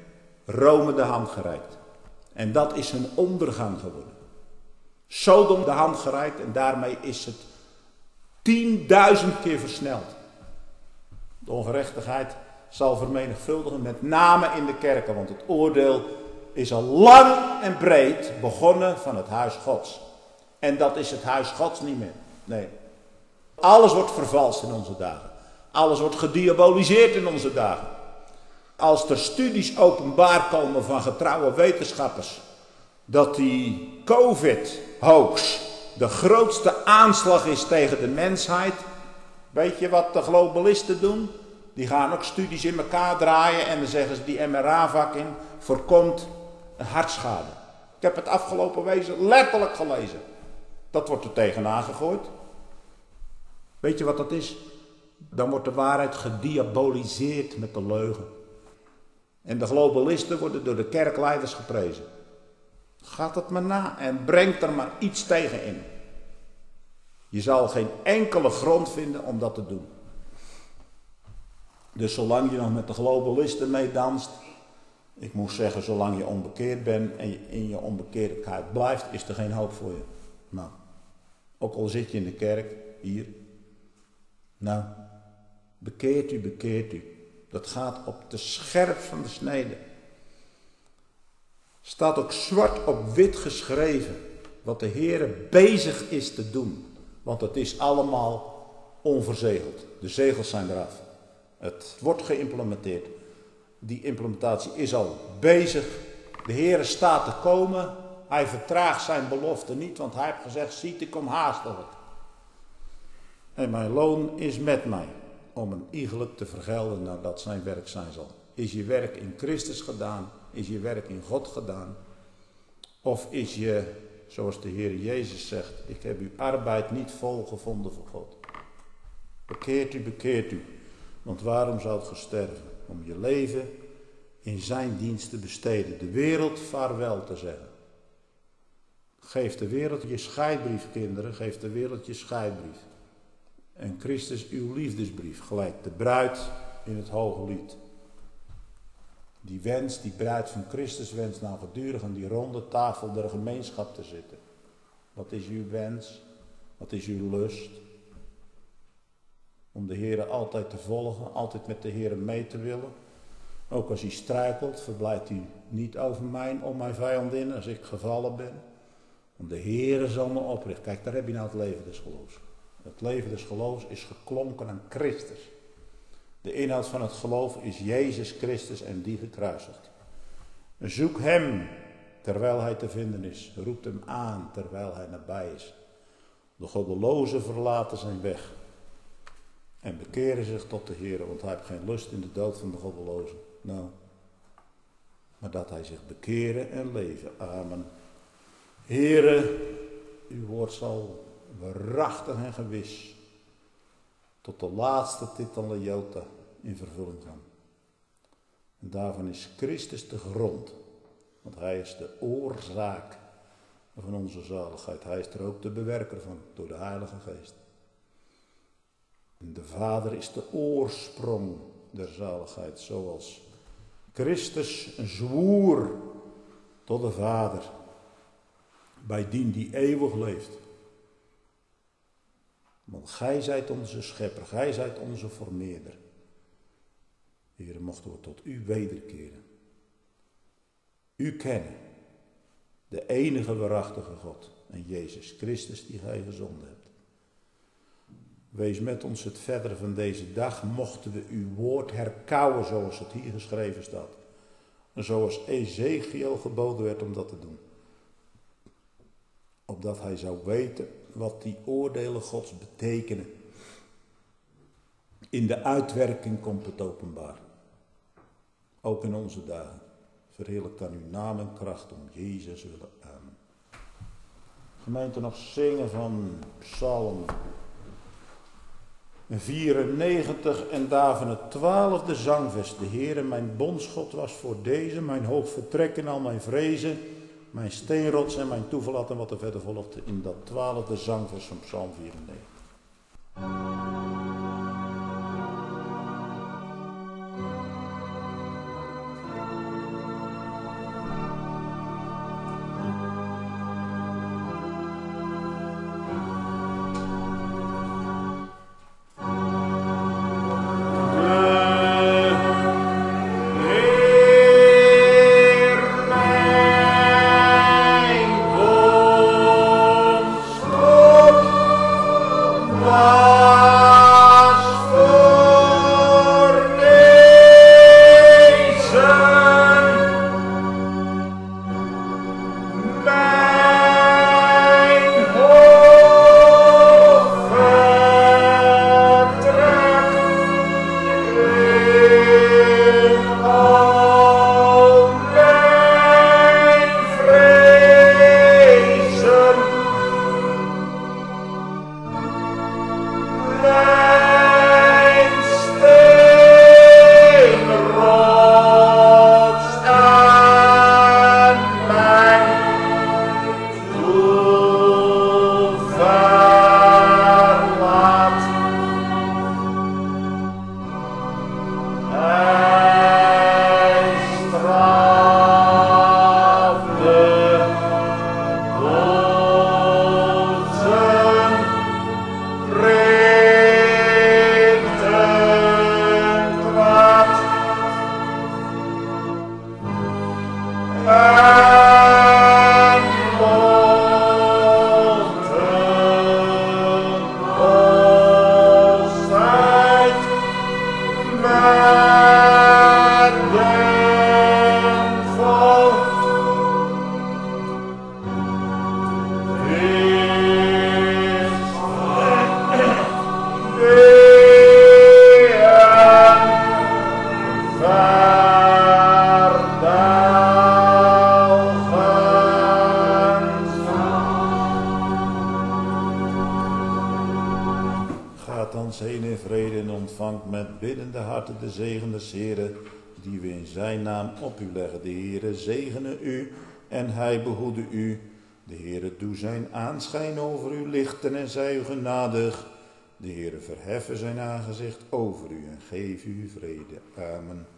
Rome de hand gereikt. En dat is hun ondergang geworden. Sodom de hand gereikt en daarmee is het 10.000 keer versneld. De ongerechtigheid zal vermenigvuldigen, met name in de kerken, want het oordeel is al lang en breed begonnen van het huis Gods. En dat is het huis Gods niet meer. Nee. Alles wordt vervalst in onze dagen. Alles wordt gediaboliseerd in onze dagen. Als er studies openbaar komen van getrouwe wetenschappers dat die COVID-hoax de grootste aanslag is tegen de mensheid. Weet je wat de globalisten doen? Die gaan ook studies in elkaar draaien en dan zeggen ze die MRA-vak in voorkomt een hartschade. Ik heb het afgelopen wezen letterlijk gelezen. Dat wordt er tegenaan gegooid. Weet je wat dat is? Dan wordt de waarheid gediaboliseerd met de leugen. En de globalisten worden door de kerkleiders geprezen. Gaat het maar na en brengt er maar iets tegen in. Je zal geen enkele grond vinden om dat te doen. Dus zolang je nog met de globalisten meedanst, ik moet zeggen, zolang je onbekeerd bent en je in je onbekeerdheid blijft, is er geen hoop voor je. Nou, ook al zit je in de kerk, hier. Nou, bekeert u, bekeert u. Dat gaat op de scherp van de snede. Staat ook zwart op wit geschreven wat de Heere bezig is te doen. Want het is allemaal onverzegeld. De zegels zijn eraf. Het wordt geïmplementeerd. Die implementatie is al bezig. De Heere staat te komen. Hij vertraagt zijn belofte niet, want hij heeft gezegd, ziet, ik kom haastelijk. En mijn loon is met mij, om een iegelijk te vergelden nadat zijn werk zijn zal. Is je werk in Christus gedaan? Is je werk in God gedaan? Of is je, zoals de Heer Jezus zegt, ik heb uw arbeid niet vol gevonden voor God. Bekeert u, bekeert u. Want waarom zou het sterven? Om je leven in zijn dienst te besteden. De wereld vaarwel te zeggen. Geef de wereld je scheidbrief, kinderen. Geef de wereld je scheidbrief. En Christus uw liefdesbrief. Gelijk de bruid in het hoge lied. Die wens, die bruid van Christus wenst nou gedurig aan die ronde tafel der gemeenschap te zitten. Wat is uw wens? Wat is uw lust? Om de Heere altijd te volgen, altijd met de Heere mee te willen. Ook als hij struikelt, verblijft u niet over mij, om mijn vijandin, als ik gevallen ben. Want de Heere zal me oprichten. Kijk, daar heb je nou het leven des geloofs. Het leven des geloofs is geklonken aan Christus. De inhoud van het geloof is Jezus Christus en die gekruisigd. Zoek hem terwijl hij te vinden is. Roep hem aan terwijl hij nabij is. De goddelozen verlaten zijn weg. En bekeren zich tot de Heer, want hij heeft geen lust in de dood van de goddelozen. Nou, maar dat hij zich bekeren en leven. Amen. Heere, uw woord zal waarachtig en gewis tot de laatste titel jota in vervulling gaan. En daarvan is Christus de grond, want hij is de oorzaak van onze zaligheid. Hij is er ook de bewerker van, door de Heilige Geest. En de Vader is de oorsprong der zaligheid, zoals Christus zwoer tot de Vader, bij die eeuwig leeft. Want gij zijt onze schepper, gij zijt onze vermeerder. Heere, mochten we tot u wederkeren. U kennen, de enige waarachtige God en Jezus Christus die gij gezonden hebt. Wees met ons het verder van deze dag, mochten we uw woord herkauwen zoals het hier geschreven staat. En zoals Ezekiel geboden werd om dat te doen. Opdat hij zou weten wat die oordelen Gods betekenen. In de uitwerking komt het openbaar. Ook in onze dagen. Verheerlijk dan uw naam en kracht om Jezus willen. Amen. Gemeente, nog zingen van Psalm 94 en daarvan het 12e zangvers. De Heere, mijn bondsgod was voor deze, mijn hoop vertrek in al mijn vrezen, mijn steenrots en mijn toeverlaat. En wat er verder volgt in dat 12e zangvers van Psalm 94. Heen in vrede en ontvangt met biddende harten de zegen des Heren, die we in zijn naam op u leggen. De Heere zegene u en hij behoede u. De Heere doe zijn aanschijn over u lichten en zij u genadig. De Heere verheffen zijn aangezicht over u en geef u vrede. Amen.